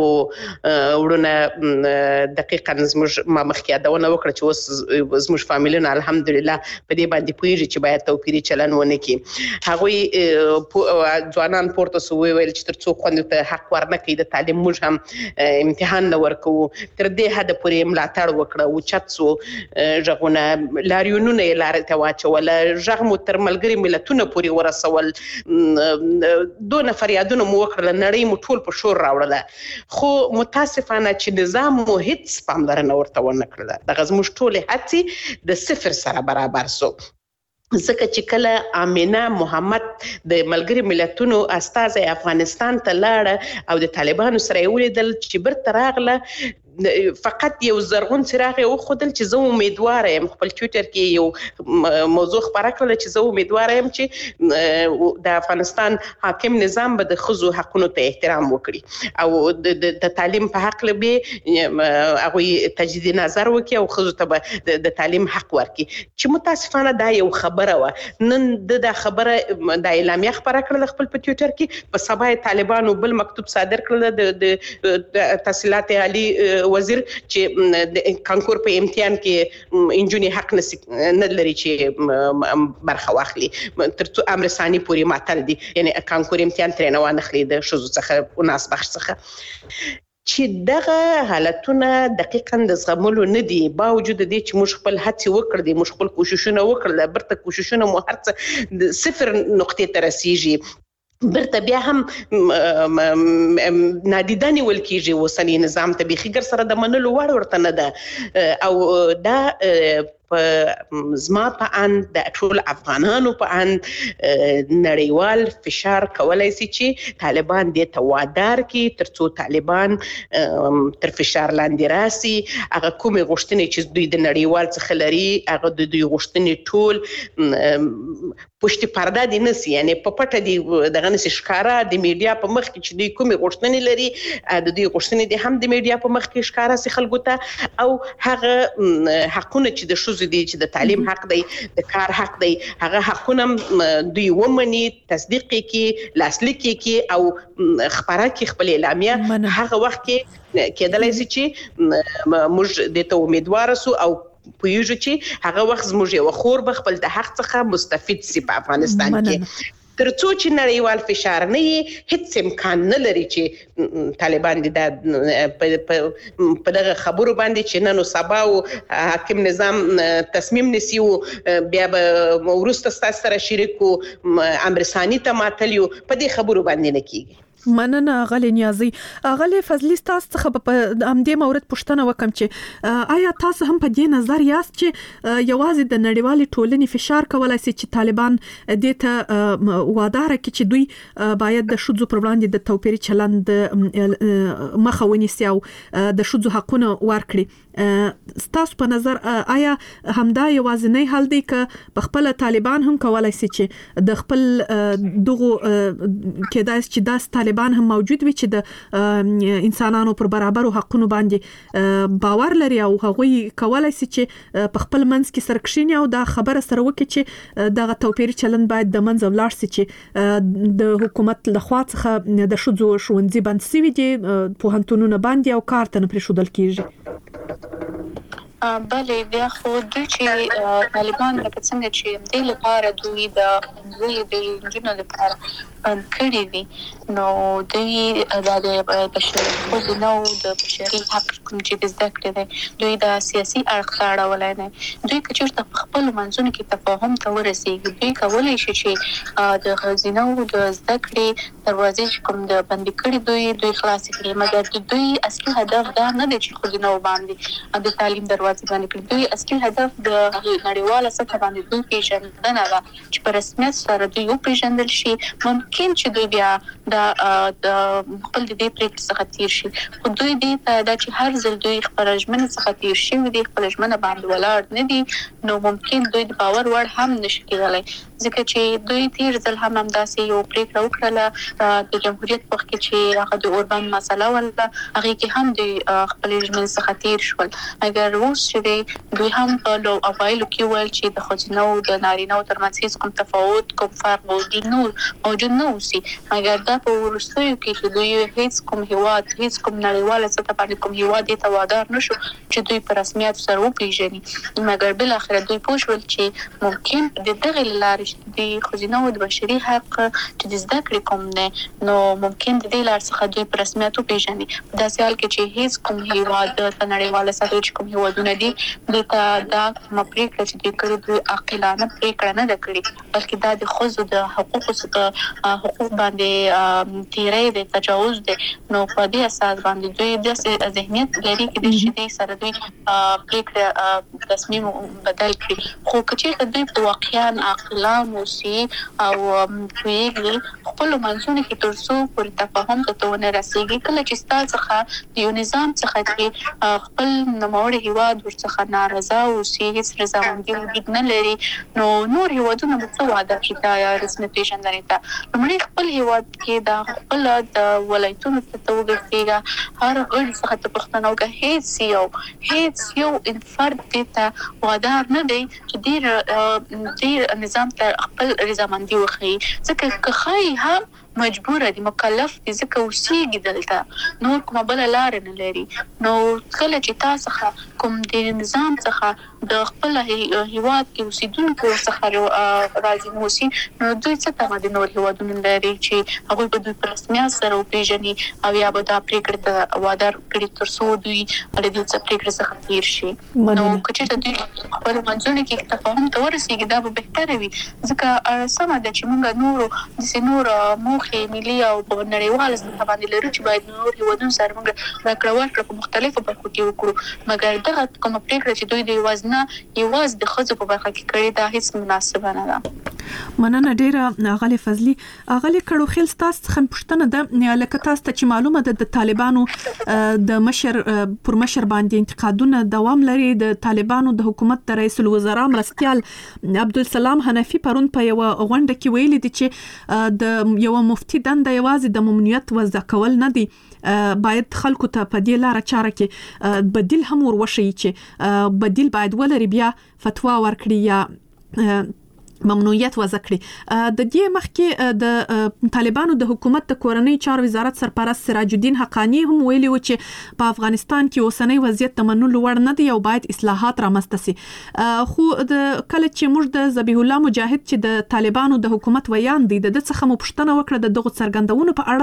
S4: وړونه دقیقاً زموږ ما مخکې یادونه وکړه چې اوس زموږ فامیلونه الحمدلله په دې باندې پوهیږي چې باید توپیری چلن ونه کړي. هغوی ځوانان پورته سو ویل چې تر څو خوندو ته حق ورنکړي د تعلیم موږ هم امتحان نه ورکوو تر دې حد پورې ملاتړ وکړه او چت سو ژغونه لاریونونه یې لارې ته واچول ژغ مو تر ملګري ملتونه پورې ورسول دونه فریادونه مو وکړل نړۍ مو ټول په شور راوړله خو متاسفانه چې نظام مو هیڅ پاملرنه ورته ونه کړله دغه زموږ ټولې هڅې د صفر سره برابر سو. ځکه چې کله امینه محمد د ملګری ملتونو استازي افغانستان ته لاړه او د طالبانو سره یې ولیدل چې برته راغله فقط یو زرغون څراغ یې وښودل چې زه امیدواره یم خپل ټویټر کې یو موضوع خپره کړله چې زه امیدواره یم چې د افغانستان حاکم نظام به د ښځو حقونو ته احترام وکړي او د تعلیم په حق به هغوی تجدید نظر وکړي او ښځو ته به د تعلیم حق ورکړي چې متاسفانه دا یو خبره وه نن د خبره د اعلامیه خپره کړله خپل په ټویټر کې په سبا طالبانو بل مکتوب صادر کړل د تحصیلات عالی وزیر چې د کانکور په امتحان کې انجونی حق نه لري چې برخه واخلي تر څو امر ثاني پورې معطل دي یعنی کانکور امتحان ترې نه وانخلي د شذو څخه او ناس بخش څخه چې دغه حالتونه دقیقاً د زغملو نه دي باوجود دې چې موږ خپل هڅې وکړې دي موږ خپل کوششونه وکړل برته کوششونه مو هر څه د صفر نقطې ته رسیږي برته بیا هم نادیده نیول کېږي اوسنی نظام ته بیخي ګر سره د منلو وړ ورته نه ده او دا په زما په اند د ټول افغانانو په اند نړیوال فشار کولای شي چې طالبان دې ته وادار کړي تر څو طالبان تر فشار لاندې راسي هغه کومې غوښتنې چې دوی د نړیوال څخه لري هغه د دوی غوښتنې ټول پشت پرده دي نسی یعنی په پټه دي دغه نسی ښکارا د میډیا په مخ کې چې دوی کومې غوښتنې لري د دوی غوښتنې دي هم د میډیا په مخ کې ښکارا سي خلکو ته او هغه حقونه چې د شذو دي چې د تعلیم حق دی د کار حق دی هغه حقونه دوی ومني تصدیق کړي لاسلیک کړي او خبره کې خپل اعلامیه هغه وخت کې کېدلای شي چې موږ د ته امیدوار سو او پوهیږو چې هغه وخت زموږ یو خور به خپل د حق څخه مستفید سي په افغانستان کې تر څو چې نړیوال فشار نه وي هیڅ امکان نه لري چې طالبان دې په دغه خبرو باندې چې نن او سبا او حاکم نظام تصمیم نیسي او بیا به وروسته ستاسو سره شریک او امر ثاني ته ماتلیو په دې خبرو باندې نه کیږي.
S3: مننه غلې نیازي. غلې فضلی تاسو څخه په امدې مورد پوښتنه وکم چې آیا تاسو هم په دې نظر یاست چې یوازې د نړیوالې ټولنې فشار کولای شي چې طالبان دې ته وادار کړي چې دوی باید د شذو پر وړاندې د توپیري چلند مخه ونیسي او د شذو حقونه ورکړي. تاسو په نظر آیا همدا یوازینی حل دی که په خپل طالبان هم کولای شي چې د خپل دغه کېدای چې داس طالبان هم موجود وي چې د انسانانو پر برابر حقوقو باندې باور لري او هغوی کولای شي چې په خپل منځ کې سرکشینی او دا خبره سره وکړي چې دغه توپیري چلند باید د منځ ولاړ شي چې د حکومت لخوا څخه د شذو ښوونځي بند سوي دي په هنتونونه باندې او کار ته نه پرېښودل کیږي.
S5: بله بیا خو دوی چې طالبان لکه څنګه چې د لپاره دوی د دوی د جنونو لپاره کړی دي نو دوی د بشري حقوقو نو د بشري حق کوم چې د زده کړې دي دوی د سیاسي اړخ ته اړولای نه دوی کچېرته په خپل منځونو کې تفاهم ته ورسیږي دوی کولای شي چې د خزینو د زده کړې دروازې کوم د بندي کړي دوی دوی خلاص کړي مګر دوی اصلي هدف دا نه دی چې خزینو باندې د تعلیم دروازې باندې کړي دوی اصلي هدف د نړیواله سطح باندې دوی پیژندنه ده چې په رسمیت سره دوی یو پیژندل شي ممکن چې دوی بیا د خپل د دې پریکړې څخه تیر شي خو دوی دې ته دا چې هر ځل دوی خپل ژمنه څخه تیر شي دوی خپل ژمنه باندې ولاړ نه دي نو ممکن دوی د باور وړ هم نشي کېدلی ځکه چې دوی تیر ځل هم همداسې یو پریکړه وکړه د جمهوریت په وخت کې چې هغه د اوربان مسله ولا هغه کې هم دوی خپل ژمنه څخه تیر شول اگر اوس چې دوی هم په لو اوایلو کې ویل چې د ښځینو د نارینه‌و ترمنځ هیڅ کوم تفاوت کوم فرق موجود نه موجود نه اوسي مګر دا په وروستیو کې چې دوی هیڅ کوم هیواد هیڅ کوم نړیواله سطح باندې کوم هیواد ته وادار نشو چې دوی په رسمیت سره وپیژني مګر بل اخر دوی پوه شول چې ممکن د دغه لارې چې د ښځینو د بشري حق چې د زده کړې کوم نه نو ممکن د دې لار څخه دوی په رسمیت وپیژني په داسې حال کې چې هیڅ کوم هیواد د نړیواله سطح چې کوم هیوادونه دي دته دا مپریکړه چې دوی کړې دوی عاقلانه پریکړه نه کړې بلکې دا د ښځو د حقوقو څخه حقوق باندې تیرې د تجاوز دي نو په دې اساس باندې دوی د ذهنیت لري کې د شدي سره دوی پریکړه تصمیم بدل کړي خو کچې دوی په واقعا عاقلانه وسی او دوی خپل منځونه کې ترڅو پر تفاهم ته ونه رسیږي کله چې ستاسو د یو نظام څخه چې خپل نوموړي هیواد ورڅخه ناراضه او هیڅ رضامندي وجود نه لري نو نور هیوادونه به څه واده کړي دا رسمي پیژندنې ته لومړی خپل هیواد کې دا خپل د ولایتونو ته توګه هر غړي څخه ته پښتنو کې هیڅ یو هیڅ یو فرد ته وادار نه دی چې ډیر ډیر نظام ته خپل رضامندي وخی ځکه که خای هم مجبور دي مکلف دي ځکه اوسېږي دلته نور کومه بل لار نه لري نو کله چې تاسو کوم د نظام څخه د خپل هیواد کې اوسیدونکو څخه راځي موسی نو دوی څه ته د نور هیوادونو لري چې هغه په دوی په رسمیت سره پیژني او یا به دا پریکړه ته وادار کړي تر څو دوی د دې څه پریکړه څخه تیر شي نو کله دوی خپل منځونه کې تفاهم ته ورسیږي دا به بهتره وي ځکه سمه ده چې موږ نور د نور مو ملي او په نړیواله سطح باندې لري چې باید نور هیوادونو سره موږ راکړه ورکړه په مختلفو برخو کې وکړو مګر دغه کومه پریکړه چې دوی د وزنه یواز د ښځو په برخه کې کړې دا هیڅ مناسبه نه ده.
S3: مننه ډیره غالي فضلی. غالي کړو خل تاسو څخه پوښتنه ده لکه تاسو ته چې معلومه ده د طالبانو د مشر پر مشر باندې انتقادونه دوام لري د طالبانو د حکومت د رئیس الوزرا مرستيال عبدالسلام حنفي پرون په یو غونډه کې ویلي دي چې د یو مفتي دنده یوازې د ممنوعیت وضع کول نه دي باید خلکو ته په دې لار چاره کې بدیل هم وروشي چې بدیل باید ولري بیا فتوا ورکړي یا ممنوعیت وضع کړي. د دې مخکې د طالبانو د حکومت د کورنۍ چارو وزارت سرپرست سراج الدین حقانی هم ویلي و چې په افغانستان کې اوسنۍ وضعیت تمنلو وړ نه دی او باید اصلاحات رامنځته شي. خو د کله چې موږ د ذبیح الله مجاهد چې د طالبانو د حکومت ویان دی د څخه مو پوښتنه وکړه د دغه څرګندونو په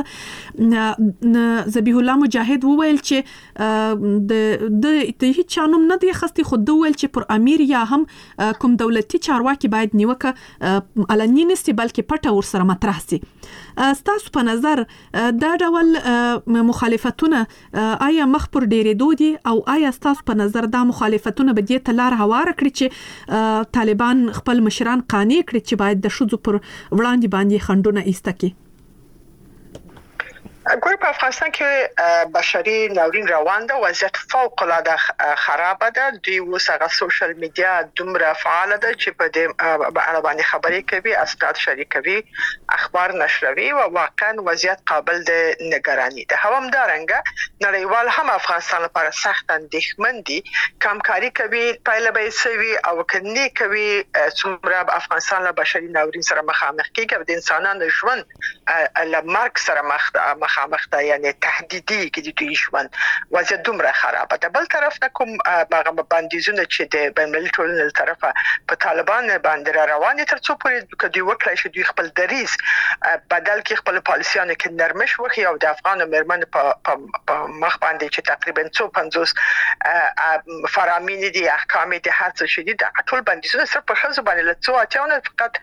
S3: اړه ذبیح الله مجاهد وویل چې د د هیڅ چانوم نه دی خستي خود ویل چې پر امیر یا هم کوم دولتي چارواکي باید نیوکه نیوکه علني نسي بلکې پټه ور سره مطرح سي. ستاسو په نظر دا ډول مخالفتونه آیا مخ پر ډیرېدو دي او آیا ستاسو په نظر دا مخالفتونه به دې ته لار هواره کړي چې طالبان خپل مشران قانع کړي چې باید د شذو پر وړاندې باندې خنډونه ایسته کړي؟
S6: ګور په افغانستان کې بشري ناورین روان ده، وضعیت فوق العاده خراب ده. دوی وسغه سوشل میډیا دومره فعال ده چې په دې اړه باندې خبرې کوي، اسناد شریکوي، اخبار نشروي او واقعا وضعیت قابل د نگرانی ده. همدارنګه نړیوال هم افغانستان لپاره سخت اندېښمن دي، کمکاري کوي، پایله به سوي او کني کوي څومره افغانستان له بشري ناورین سره مخامخ کیږي، د انسانانو ژوند له مرګ سره مخ مخامخ ده، یعنی تهدیدي کې د دوی ژوند وضعیت دومره خراب ده. بل طرف نه کوم هغه بندیزونه چې د بین‌المللي ټولنې له طرفه په طالبان باندې روان دي، تر څو پورې کدی وکړای شي دوی خپل دریز بدل کې خپل پالیسیانو کې نرمش وکړي او د افغان مرمن په مخ باندې چې تقریبا څو پنځوس فرامین دي، احکام دي، هر څه شدي د ټول بندیزونه صرف په خزو باندې له څو اتیاونه فقط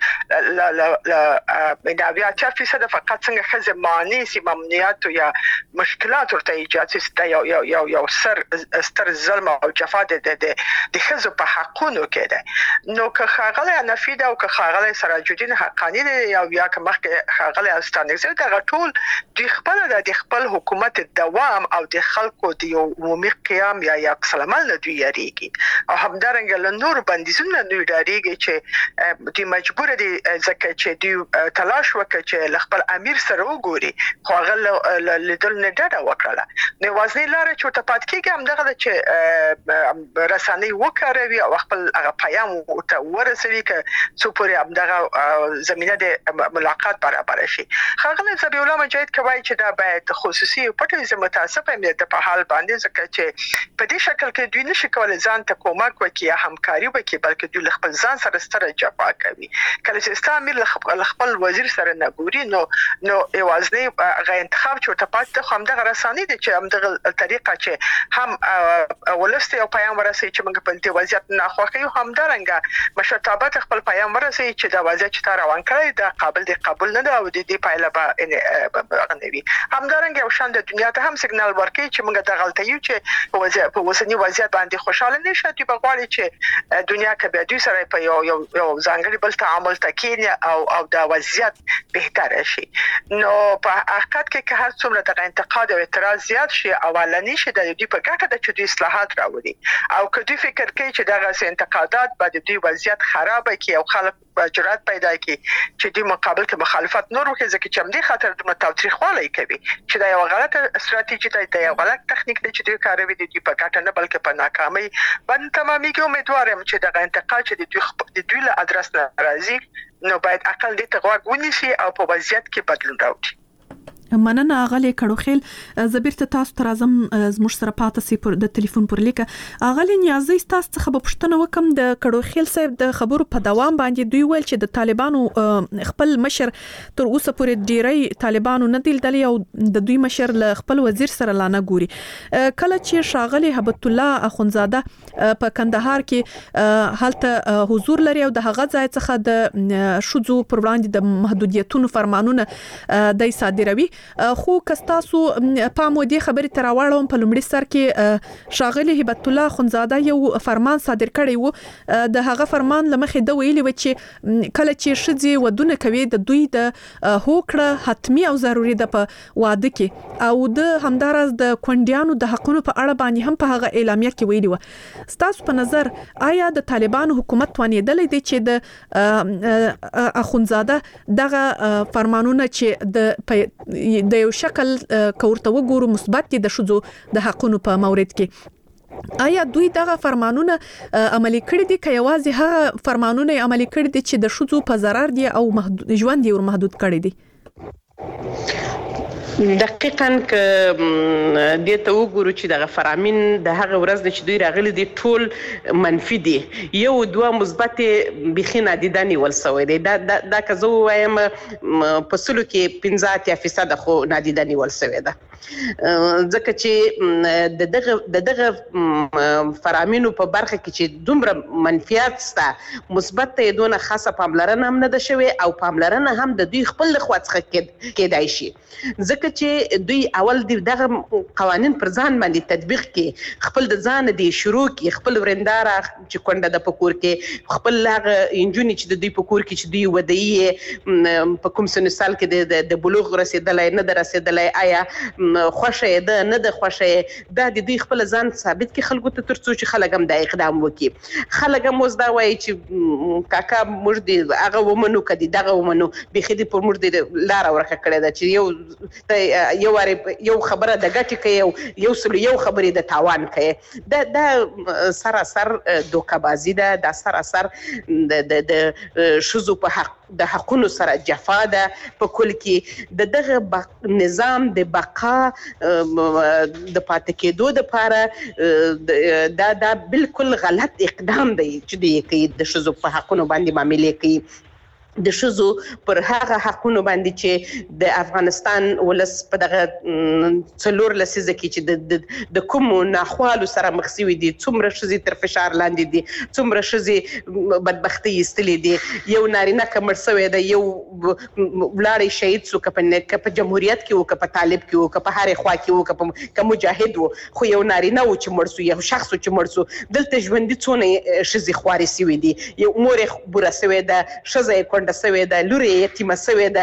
S6: ل ل اتیا فیصد فقط څنګه خزه معنی سي ممنوعیت یا مشکلات ورته ایجاد سي. یو یو یو یو سر ستر ظلم او جفا د د خزو په حقونو کې ده. نو که خاغله نفیده او که خاغله سراج الدین حقانی یا یا که مخکې خاغله استانګزه د ټول د خپل د خپل حکومت دوام او د خلکو د یو عمومي قیام یا یا سلامل نه دی یریږي او همدارنګه له نور بندیزونه نه یریږي چې د مجبور دي ځکه چې دی تلاش وکړي چې خپل امیر سره وګوري، خو هغه لیدل نه ډډه وکړه. نو وازنی لاره چې ته پات کېږي هم دغه چې رسنۍ وکړوي او خپل هغه پیغام ورته ورسوي که څو پورې هم دغه زمينه د ملاقات برابر شي. خاغله زبی الله مجاهد کوي چې دا باید خصوصي پټه زموږ متاسفه مې د په حال باندې ځکه چې په دې شکل کې دوی نشي کولای ځان ته کومک وکړي یا همکاري وکړي، بلکې دوی خپل ځان سره ستره جفا کوي. کله چې استعمال خپل وزیر سره نه ګوري نو نو ایوازنی غیر انتخاب چې ته پاتې خو هم دغه رساني دي چې هم دغه طریقه چې هم ولست او پیغام ورسي چې موږ په دې وضعیت نه خوښیو، هم درنګه مشرتابه خپل پیغام ورسي چې د وضعیت چې تر روان کړی دا قابل دی قبول نه ده او د دې پایله به غنوي. هم درنګه او شان د دنیا ته هم سیګنال ورکړي چې موږ د غلطیو چې وضعیت په وسنی وضعیت باندې خوشاله نشو، چې بغواړي چې دنیا کې به دوی سره په یو یو ځانګړي بل تعامل تکین او او د وضعیت بهتر شي. نو په حقیقت کې که هر څومره د انتقاد او اعتراض زیات شي اولنی شي د دې په ګټه د چې اصلاحات راوړي او که دوی فکر کوي چې دغه انتقادات به د دوی وضعیت خراب کړي او خلک جرأت پیدا کړي چې د مقابل کې مخالفت نور وکړي، ځکه چې همدې خاطر د تاوتریخوالي کوي چې دا یو غلطه استراتیژي ده، دا یو غلط تخنیک دی چې دوی کاروي د دې په ګټه نه بلکې په ناکامۍ باندې تمامېږي. امیدوار یم چې دغه انتقاد چې د دوی د دوی له ادرس نه راځي نو باید عقل دې ته غوږ ونیسي او په وضعیت کې بدلون راوړي.
S3: مننه اغلی کړوخیل. زبیر ته تاسو تر اعظم زموږ سره پاتې سي پر د ټلیفون پر لیکه. اغلی نیازي تاسو څخه په پښتنه وکم د کړوخیل صاحب د خبرو په دوام باندې دوی ویل چې د طالبانو خپل مشر تر اوسه پورې ډیری طالبانو نه دلدلي او د دوی مشر له خپل وزیر سره لاندې ګوري. کله چې شاغلی هبت الله اخونزاده په کندهار کې حالت حضور لري او د هغه ځای څخه د شذو پر وړاندې د محدودیتونو فرمانونه د صادروي، خو کستاسو په مودې خبرې تر راوړم په لومړي سر کې شاغلی هبت الله خونزاده یو فرمان صادر کړی وو. د هغه فرمان لمخې د ویلي و چې کله چې شذي ودونه کوي د دوی د هوکړه حتمی او ضروري ده په واده کې او د همدارس د کونډیانو د حقونو په اړه باندې هم په هغه اعلامیه کې ویلي و. ستاسو په نظر آیا د طالبانو حکومت توانیدلی دی چې د اخونزاده دغه فرمانونه چې د د یو شکل کورته وګورو مثبت دي د شذو د حقونو په مورید کې، آیا دوی دغه فرمانونه عملي کړي دي که یوازې هغه فرمانونه عملي کړي دي چې د شذو په ضرر دي او ژوند یې ور محدود کړي دي؟
S4: دقیقاً که دې ته وګورو چې دغه فرامین د هغه ورځ چې دوی راغلي دي ټول منفي دي، یو دوه مثبت بيخي نادیده نیول شوی دی. دا دا که زه ووایم په سلو کې پنځه اتیا فیصده خو نادیده نیول شوی ده. ځکه چې د دغه د دغه فرامینو په برخه کې چې دومره منفیات سته مثبت ته دونه خاصه پاملرنه هم نه ده شوې او پاملرنه هم د دوی خپل لخوا څخه کېدای شي ځکه چې دوی اول دغه قوانین پر ځان باندې تطبیق کې خپل د ځان دی شروع کې خپل ورنداره چې کونډه د پکور کې خپل هغه انجونی چې د دوی پکور کې چې دوی ودی په کوم سن سال کې د بلوغ رسیدلای نه در رسیدلای آیا خوښه ده نه ده خوښه دا د دوی خپل ځان ثابت کې خلکو ته ترڅو چې خلک هم د اقدام وکړي خلک هم اوس دا وایي چې کاکا موږ دې هغه ومنو کدي دغه ومنو بيخي دې پر موږ دې لار ورکه کړې ده چې یو یو یو خبره د ګټې کوي یو سل یو خبرې د تاوان کوي دا دا سراسر دوکابازي ده دا سراسر د د شذو په حق د حقونو سره جفا ده په کل کې د دغه نظام د بقا د پاتې کېدو لپاره دا دا بالکل غلط اقدام دی چې دی کوي د شذو په حقونو باندې معاملې کوي د شذو پر هغه حقونو باندې چې د افغانستان ولس په دغه څلور لسیزه کې چې د کوم ناخوالو سره مخ شوي دي څومره ښځې تر فشار لاندې دي څومره ښځې بدبختي ایستلې دي یو نارینه که مړ شوی دی یو ولاړی شهید سو که په جمهوریت کې و که په طالب کې و که په هرې خوا کې و که مجاهد و خو یو نارینه و چې مړ سو یو شخص و چې مړ سو دلته ژوندي څونه ښځې خوارې شوي دي یو مور یې بوره شوې ده ښځه یې کونډه سوی ده لور یې یتیمه سوی ده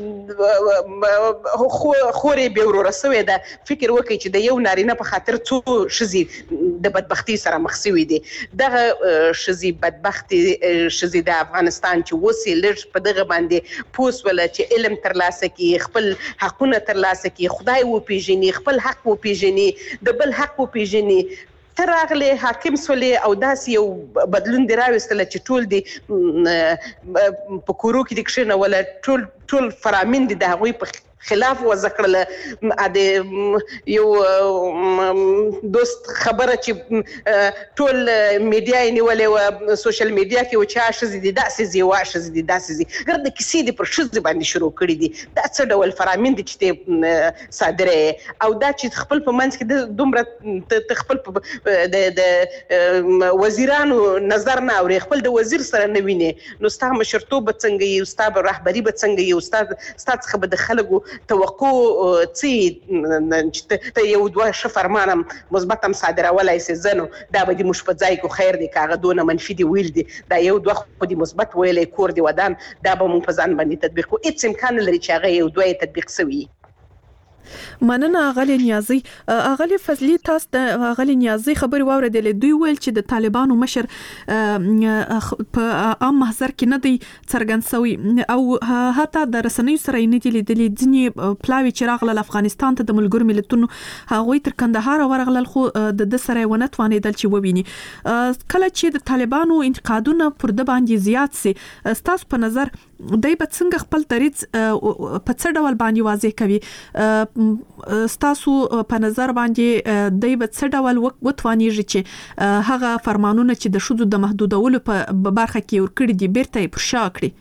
S4: خور یې بې وروره سوی ده فکر وکړئ چې د یو نارینه په خاطر څو ښځې د بدبختۍ سره مخ شوي دي دغه ښځې بدبختې ښځې د افغانستان چې اوس یې لږ په دغه باندې پوه سوله چې علم ترلاسه کړي خپل حقونه ترلاسه کړي خدای وپېژني خپل حق وپېژني د بل حق وپېژني ته راغلی حاکم سولې او داسې یو بدلون دی راوستله چې ټول دی په کورو کې دې کښېنوله ټول ټول فرامین دي د هغوی په خلاف وضع کړله د یو دوست خبره چې ټول میډیا یې نیولې وه سوشل میډیا کې و چې ها ښځې دي داسې ځي وا ښځې دي داسې ځي ګرد کیسې دي پر ښځې باندې شروع کړي دي دا څه ډول فرامین دي چې ته صادره او دا چې خپل په منځ کې دومره ته خپل د وزیرانو نظر نه اورې خپل د وزیر سره نه وینې نو ستا مشرتوب به څنګه وي ستا رهبري به څنګه وي ستا څخه به د خلکو توقع څه چې ته یو دوه ښه فرمان هم مثبت هم صادرولای سې زه نو دا به دې موږ په ځای کې خیر دی که هغه دونه منفي دي ویل دي دا یو دوه خو دې مثبت ویلی کور دې ودان دا به موږ په ځان باندې تطبیق کړو هېڅ امکان نه لري چې هغه یو دوه یې تطبیق شوي
S3: مننه اغلی نیازی اغلی فضلی تاسو د اغلی نیازی خبري واوریدلې دوی ویل چې د طالبانو مشر په عام محضر کې نه دی څرګند شوی او حتی د رسنیو سره نه دی لیدلې ځینې پلاوی چې راغله افغانستان ته د ملګرو ملتونو هغوی تر کندهار ورغلل خو د سره ونه توانېدل چې وویني کله چې د طالبانو انتقادونه پر د باندې زیات سي تاسو په نظر دای په څنګه خپل دریځ په څه ډول باندې واضح کوي ستاسو په نظر باندې دای په څه ډول وتوانیږي چې هغه فرمانونه چې د شذو د محدودولو په برخه کې ورکړي دي بیرته پر شا کړي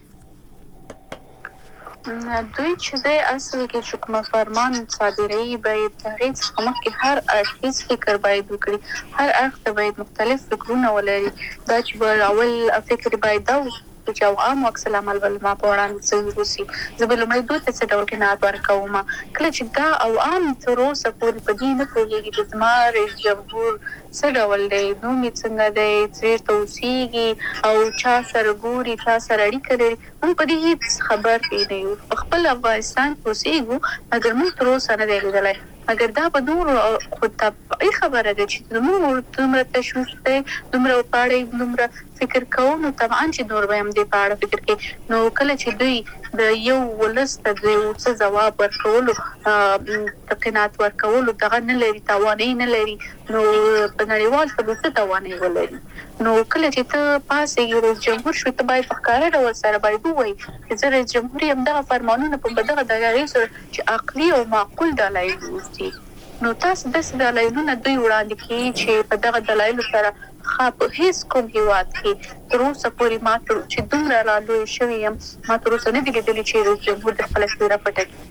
S5: دوی چې د اصل کې چې کوم فرمان صادري باید هیڅ کومه کې هر اړخیز فکر باید وکړي هر اړخ ته باید مختلف فکرونه ولري دا چې اول فکر باید دا چې او عام اکثر عمل بل ما په وړاندې څه وروسي زبل مې دوه څه ډول کې نه ورکوم کله چې دا او عام تر اوسه پورې په دې نه پوهیږي چې زما رئیس جمهور څه ډول دی نو می څنګه دی چې توسيږي او چا سره ګوري چا سره اړیکه لري موږ په دې هیڅ خبر نه یو خپل افغانستان توسيږو مګر موږ تر اوسه نه دی لیدلای مګر دا په نور خو ته ای خبره ده چې موږ دومره تشویش دی دومره پاړې دومره فکر کوو نو طبعا چې نور به هم دې په اړه فکر کوي نو کله چې دوی د یو ولس ته د یو څه ځواب ورکولو تقینات ورکولو دغه نه لري توانایي نه لري نو په نړیوال ته به څه توانایي ولري نو کله چې ته پاسې رئیس جمهور شوې ته باید په ښکاره ډول سره باید ووایي چې زه رئیس جمهور یم دغه فرمانونه په دغه دلایلو سره چې عقلي او معقول دلایل اوسي نو تاسو داسې دلایلونه دوی وړاندې کوي چې په دغه دلایلو سره خاپ هیڅ کوم هیواد کې تر اوسه پورې ما تر چې دومره لا لوی شوی یم ما تر اوسه نه دی لیدلی چې رئیس جمهور د خپل استعفا پټه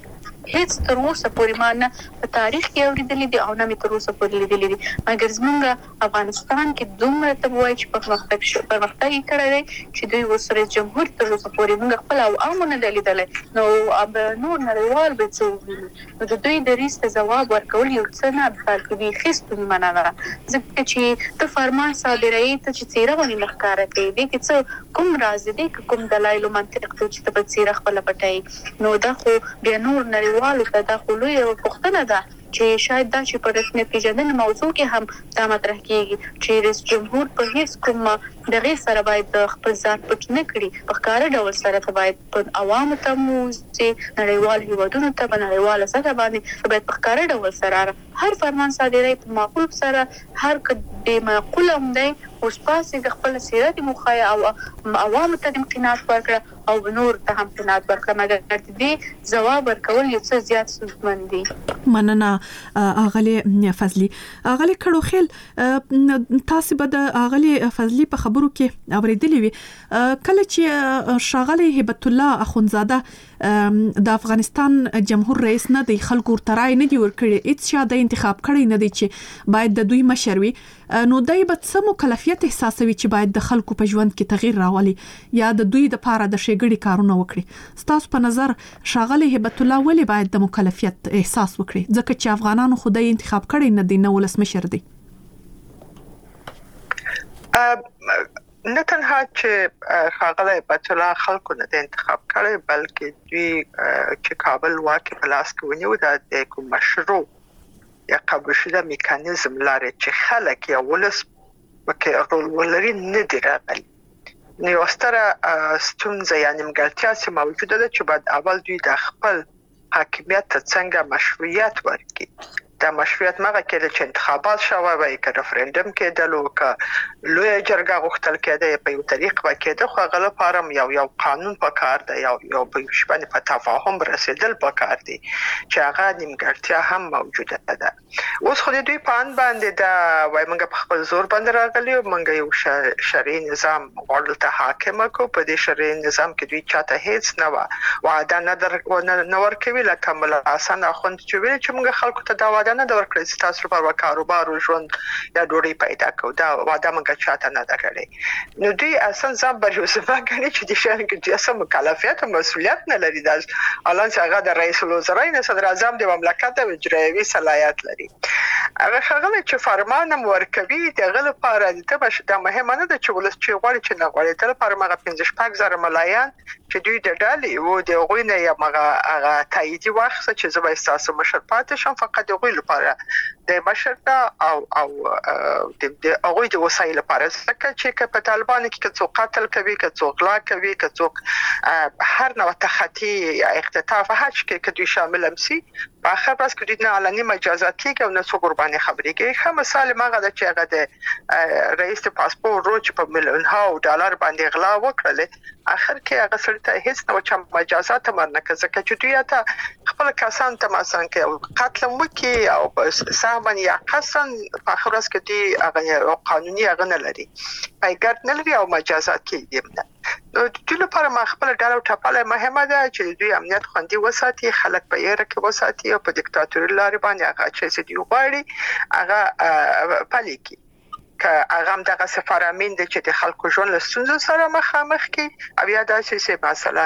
S5: هیڅ تر اوسه پورې ما نه په تاریخ کې اوریدلې دي او نه مې تر اوسه پورې لیدلې دي. مګر زمونږ افغانستان کې دومره ته وایي چې پرمختګ شو پرمختګ یې کړی دی چې دوی اوس رئیس جمهور تر اوسه پورې موږ خپل او عامونه نه لیدلې. نو نور نړیوال به څه وویني نو د دوی دریځ ته ځواب ورکول یو څه نه بلکې بیخي ستونزمنه ده ځکه چې ته فرمان صادروي ته چې څیره ونې نه ښکاره کوي دې کې څه کوم راز دی کوم دلایل او منطق ته چې ته په څیره خپله پټوي. نو دا خو بیا نور نړیوالو ته دا خو لویه پوښتنه ده چې شاید دا چې په رسمیت پیژندنې موضوع کې هم دا مطرح کیږي چې رئیس جمهور په هیڅ کوم دغه سره باید خپل ځان پټ نه کړي په ښکاره ډول سره ته باید په عوامو ته موځي نړیوال هیوادونو ته په نړیواله سطح باندې باید په ښکاره ډول سره هر فرمان صادروي په معقول سره هر کډې معقول هم دی اوس پاسې د خپل سیرت مخایا او عوامو ته امکانات ورکړه او نور ته هم امکانات ورکړه مګر دې ځواب ورکول یو څه زیات ستونزمن دي.
S3: مننه اغلی فضلی. اغلی کړوخیل تاسو به د اغلی فضلی په خبرو کې اوریدلې وي کله چې شاغلی هبت الله اخونزاده د افغانستان جمهور رئیس نه دی خلکو ترای نه دی ورکړي هیڅ شا د انتخاب کړي نه دی چې باید د دوی مشر وي نو دای به څه مکلفیت احساسوي چې باید د خلکو په ژوند کې تغییر راولي یا د دوی د پاره د شګړې کارونه وکړي. ستاسو په نظر شاغلی هبت الله ولی باید د مکلفیت احساس وکړي ځکه چې افغانانو خدای انتخاب کړي نه دی نو ولسمشر دی؟
S6: نه تنها چې ښاغلی هبت الله خلکو نه د انتخاب کړي بلکې دوی چې کابل واکې په لاس کې ونیو د کوم مشروع یا قبول شده میکانیزم لري چې خلک یا ولس پکې رول ولري نه دی راغلی. نو یو ستره ستونزه یا نیمګړتیا چې موجوده ده چې باید اول دوی د خپل حاکمیت ته څنګه مشروعیت ورکړي. دا مشروعیت مګه کېده چې انتخابات شوه وای که ریفرندوم کېدل او که لوی جرګه غوښتل کېده په یو طریق وکېده خو غل لپاره یو یو قانون پکار دی یو یو په شپه په تفاهم رسیدل پکار دی چې هغه نیمګړتیا هم موجوده ده. اوس خو دوی په ان باندې دا وای موږ په خپل زور باندې راغلی او موږ یو شرعي نظام غوړل ته حاکم کو په دې شرعي نظام کې دوی چاته هیڅ نه و وعده نه در نه ورکوي لکه ملا حسن اخوند چې ویل چې موږ خلکو ته دا نه د ورکړې چې تاسو په کاروبار او ژوند یا ډوډۍ پیدا کوو دا واده موږ چاته نه درکړي. نو دوی اصلا ځم بر یوسفه غني چې د شهر کې د اسم مکلفیت او مسولیت نه لري د الان چې هغه د رئیس الوزرا نه صدر اعظم د مملکت او اجرایوي صلاحیت لري. هغه هغه چې فرمان ورکوي د غل لپاره د بش د مهمه نه د چولس چې غواړي چې نه غواړي تل پر مغه پنځه شپږ زره ملایان چې دوی د ډالۍ او د غوینه یا مغه هغه تاییدي وخت چې زما احساس مشر پاتې شم فقط د غوی لپاره د مشرتا او او د هغه د وسایل لپاره ځکه چې په طالبان کې څوک قتل کوي څوک غلا کوي څوک هر نوع تخطي اختطاف هڅ کې کدي شامل امسي په اخر بس کې نه علني مجازات کې او نه څو قرباني خبرې کې خو مثال ماغه د چې هغه د رئیس پاسپورت روچ په ملیون ها ډالر باندې غلا وکړل اخر کې هغه سره ته هیڅ نوع چم مجازات مرنه ځکه چې دوی ته خپل کسان ته مثلا کې قتل وکي او سامن یا قسم په اخر بس کې دی هغه قانوني هغه نه لري پیګر نه لري او مجازات کې دی. نو د لپاره ما خپل ډالر ټاپاله مهمه ده چې دوی امنیت خوندي وساتي خلک په یره کې وساتي او په دیکتاتوري لارې باندې هغه چې دی غواړي هغه پالي کی که هغه هم دغه سفارمین د چې د خلکو ژوند له ستونزو سره مخامخ کی او یا داسې مثلا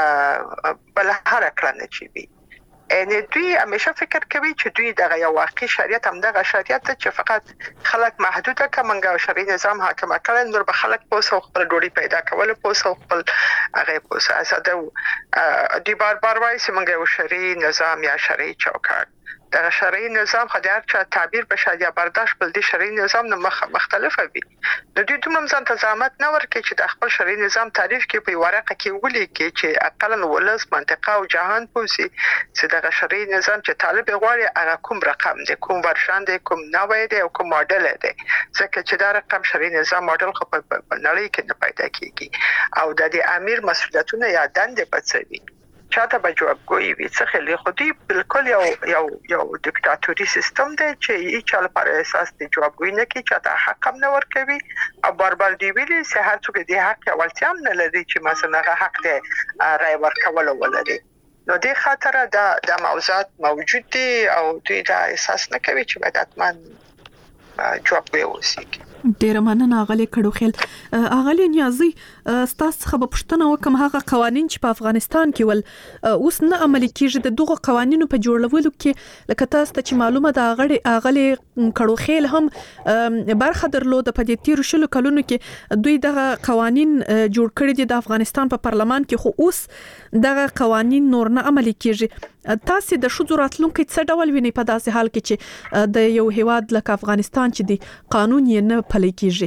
S6: بل هر کړنه چې وي ان دوی همیشه فکر کوي چې دوی دغه یو واقعي شریعت هم دغه شریعت چې فقط خلک محدوده کمنګ او شرعي نظام حاکم کړي نور به خلک پوسو خپل ډوډۍ پیدا کول پوسو خپل هغه پوسو اساده دوی بار بار وایي چې موږ یو شرعي نظام یا شرعي چوکاټ دغه شرعي نظام خدای چې تعبیر بشه یا برداشت بل دي شرعي نظام نه مختلفه وي. د دې دومره ځان ته زحمت نه ورکړي چې د خپل شرعي نظام تعریف کې په ورقه کې ولیکي چې اقلا ولس منطقه او جهان پوسی چې دغه شرعي نظام چې طالب غواړي هغه کوم رقم دی کوم ورشن دی کوم نوې دی او کوم ماډل دی ځکه چې دا رقم شرعي نظام ماډل خو په نړۍ کې نه پیدا کیږي او د امیر مسؤلیتونه یا دندې پڅوي چاته به جوابګویي وي څه خلې خو دی بالکل یو یو یو دیکتاتوري سیستم دی چې هیڅ لپاره اساس دی جوابګویي نه کوي چاته حق هم نه ورکوي او بار بار دی ویلي چې هر څوک دی حق اولتیام نه لري چې مثلا حق دی رای ورکول ولري. نو د خاطر دا د موضوعات موجود دي او دوی دا احساس نه کوي چې باید حتما جواب ووسیږي.
S3: ډیر مننه اغلی کډو خیل. اغلی نیازي ستاسو څخه په پښتنه وکم هغه قوانين چې په افغانستان کې ول اوس نه عملي کیږي. د دغه قوانینو په جوړولو کې لکه تاسو ته چې معلومه ده اغلی اغلی کډو خیل هم برخه درلوده په دې تیر شلو کلونو کې دوی دغه قوانين جوړ کړی دي د افغانستان په پارلمان کې، خو اوس دغه قوانين نور نه عملي کیږي. تاسو د شذ راتلونکو څه ډول ویني په داسې حال کې چې د یو هیواد لکه افغانستان چې دی قانون یې نه پلي کیږي؟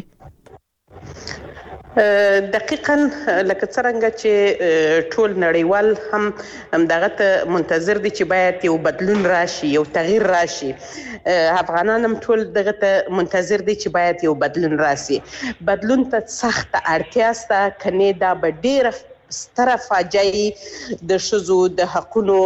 S4: دقیقاً لکه څنګه چې ټول نړیوال هم دغه ته منتظر دي چې باید یو بدلون راشي، یو تغییر راشي. افغانان هم ټول دغه ته منتظر دي چې باید یو بدلون راشي. بدلون ته سخت اړتیا سته، کني دا به ډیره ستره فاجعه د شذو د حقونو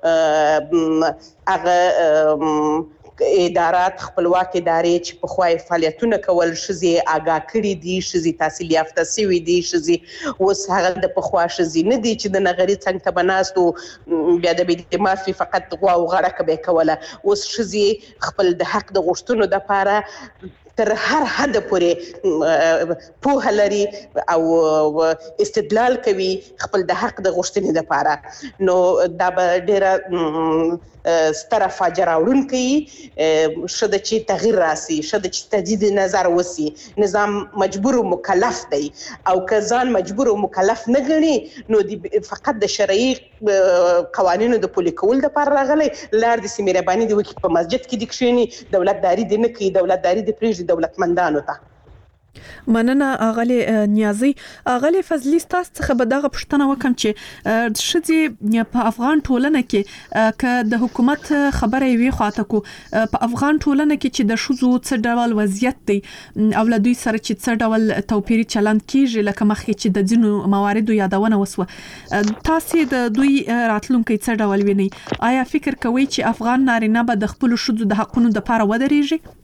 S4: هغه ادارات خپلواک ادارې چې په خوای فعالیتونه کول شذي آگاه کړي دي، شذي تحصیل یافته سوي دي، شذي اوس هغه د پخوا شذي نه دي چې د نغري څنګه ته بناستو بیا د بيد مافي فقط غوا او غړه کوي کوله. اوس شذي خپل د حق د غوښتنو د پاره تر هر حد پورې په لري او استدلال کوي خپل د حق د غوښتنې لپاره. نو دا به ډیره ستره فاجعه راوړونکې شته چې تغییر راسي، شته چې تجدید نظر وسی. نظام مجبور او مکلف دی او کزان مجبور او مکلف نه غني نو فقط د شرعي قوانینو د پلي کول د پر راغلي لار د سیمربانی د وکی په مسجد کې د کښینی دولتداري د نه کوي، دولتداري د پریږدي دولتمندانو ته.
S3: مننه اغلی نیازي. اغلی فضلی تاسو څخه به دغه پښتنه وکم چې شذي په افغان ټولنه کې ک د حکومت خبره وی خواته کو په افغان ټولنه کې چې د شذو څه ډول وضعیت دی او له دوی سره چې څه ډول توپیری چلند کیږي لکه مخکې چې د ځینو مواردو یادونه وسوه. تاسو د دوی راتلونکي څه ډول ویني؟ آیا فکر کوئ چې افغان نارینه به د خپل شذو د حقونو د پاره ودرېږي؟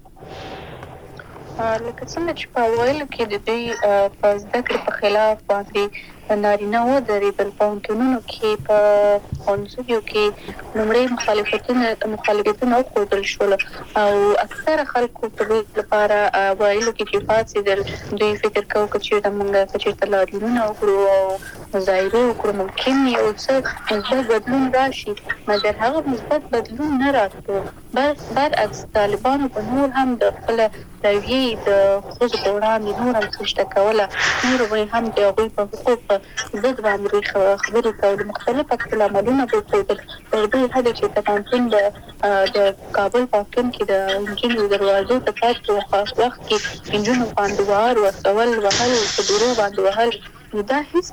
S5: لکه څنګه چې په ویلو کې د دوی په زده کړې په خلاف باندې نارینه و درېدل په قانونو کې په قانونو کې لومړی مخالفتونه مخالفتونه وښودل شول او اکثره خلکو په دې لپاره ویلو کې چې فاسدل دوی فکر کوي چې د موږ چې تلارینونه وکړو او مظاهره وکړو ممکن یو څه مثبت بدلون راشي، مګر هغه مثبت بدلون نه راځي. بس برعکس طالبانو په نور هم د خپل رویې د خود وړاندې نور هم څه کوله، نور به هم د هغوی په حقوق ضد باندې خبرې کولې، مختلف عکس العملونه به کوي. تر دې حد چې د پانتون د د کابل پاکن کې د انجینو دروازو ته پاتې وخت کې انجینو باندې وار ورسول وهل په دورو باندې وهل دا هیڅ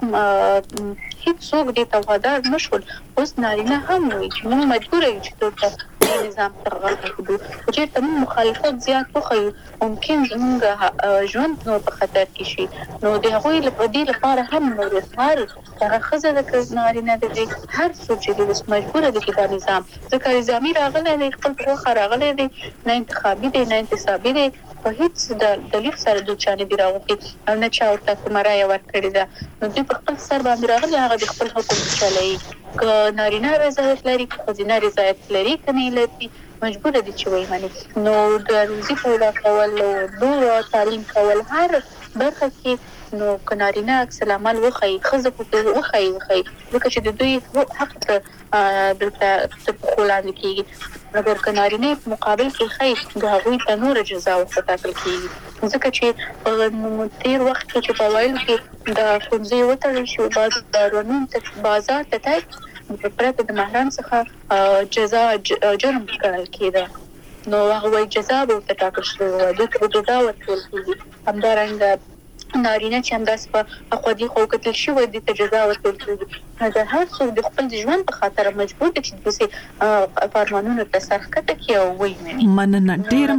S5: هیڅ څوک دې ته وادار نشول. اوس نارینه هم وي چې موږ مجبور یو چې ټول نظام ته غاړه چې ته مخالفت زیات وخیو ممکن زموږ ژوند نور په خطر کې شي. نو د هغوی لپاره لپاره هم نور هر هغه خزه د نارینه د هر څوک چې د مجبور دي چې دا نظام ځکه نظامي راغلی دی خپل په راغلی دی نه انتخابي دی نه انتصابي دی په هیڅ د دلیل سره د چانه راغلی او نه چا ورته کومه رایه ورکړې ده. نو دوی په خپل سر باندې راغلي هغه د خپل حکم چلایي که نارینه رضایت لري که ښځینه رضایت لري که نه لري مجبور دي چې وایي مني. نو د روزي پیدا کول او نور تعلیم کول هر برخه کې نو که نارینه عکس العمل وښایي ښځه په وښایي وښایي ځکه چې د دوی حق ته دلته تر پښو لاندې کېږي، مګر که نارینه په مقابل کې ښایي د هغوی ته نوره جزا ورته ټاکل کېږي ځکه چې په تېر وخت کې چې په ویلو کې د ښوونځي وتړل شي بعض دارالعلوم بازار ته تګ پرته د محرم څخه جزا جرم ګڼل کېده. نو هغه وايي جزا به ورته ټاکل شوې وه، دوی ته به جزا ورکول کېږي. همدارنګه نارینه چې همداسې په اخوادي خو کتل شوی دي ته جزا ورکول کېږي. د هر څوک د خپل ژوند په خاطر مجبور دي چې داسې فرمانونو ته سر ښکته کړي او ویې مني.
S3: مننه، ډېره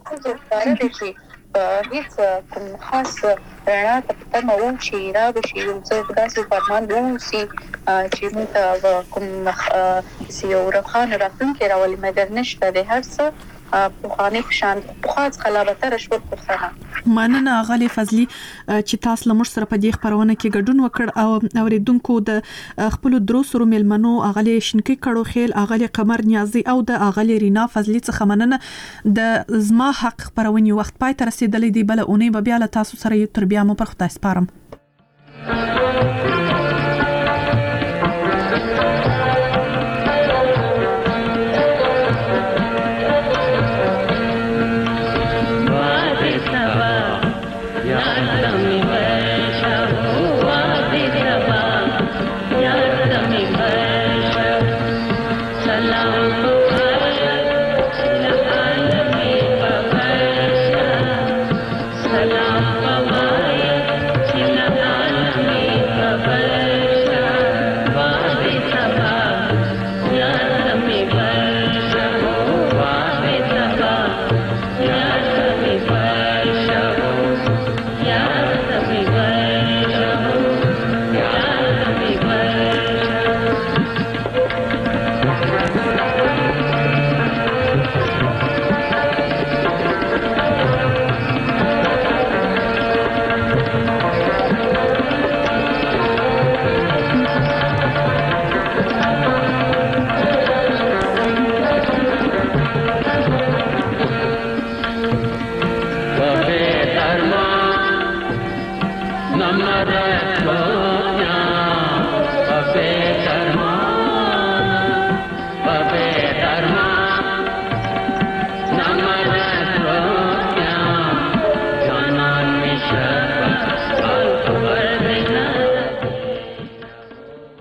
S3: مننه.
S5: هیڅ کوم خاص رڼا ته په تمه وو چې رابشي یو څه داسې فرمان ووسي چې موږ ته کوم یو روښانه راتلونکی راولي، مګر نشته دی. هر څه په خاني فشان په خاص خلابته رشوت پښتنه
S3: مننه غالي فضلي چې تاسو لمر سره په دې خبرونه کې ګډون وکړ او اوریدونکو د خپل دروسرو ملمنو اغلي شنکی کړو خیل اغلي قمر نیازي او د اغلي رینا فضلي څخه مننه د زما حق خبرونی وخت پای تر رسیدلې دی بل اونۍ به بیا له تاسو سره یو تر بیا مو پر خدای سپارم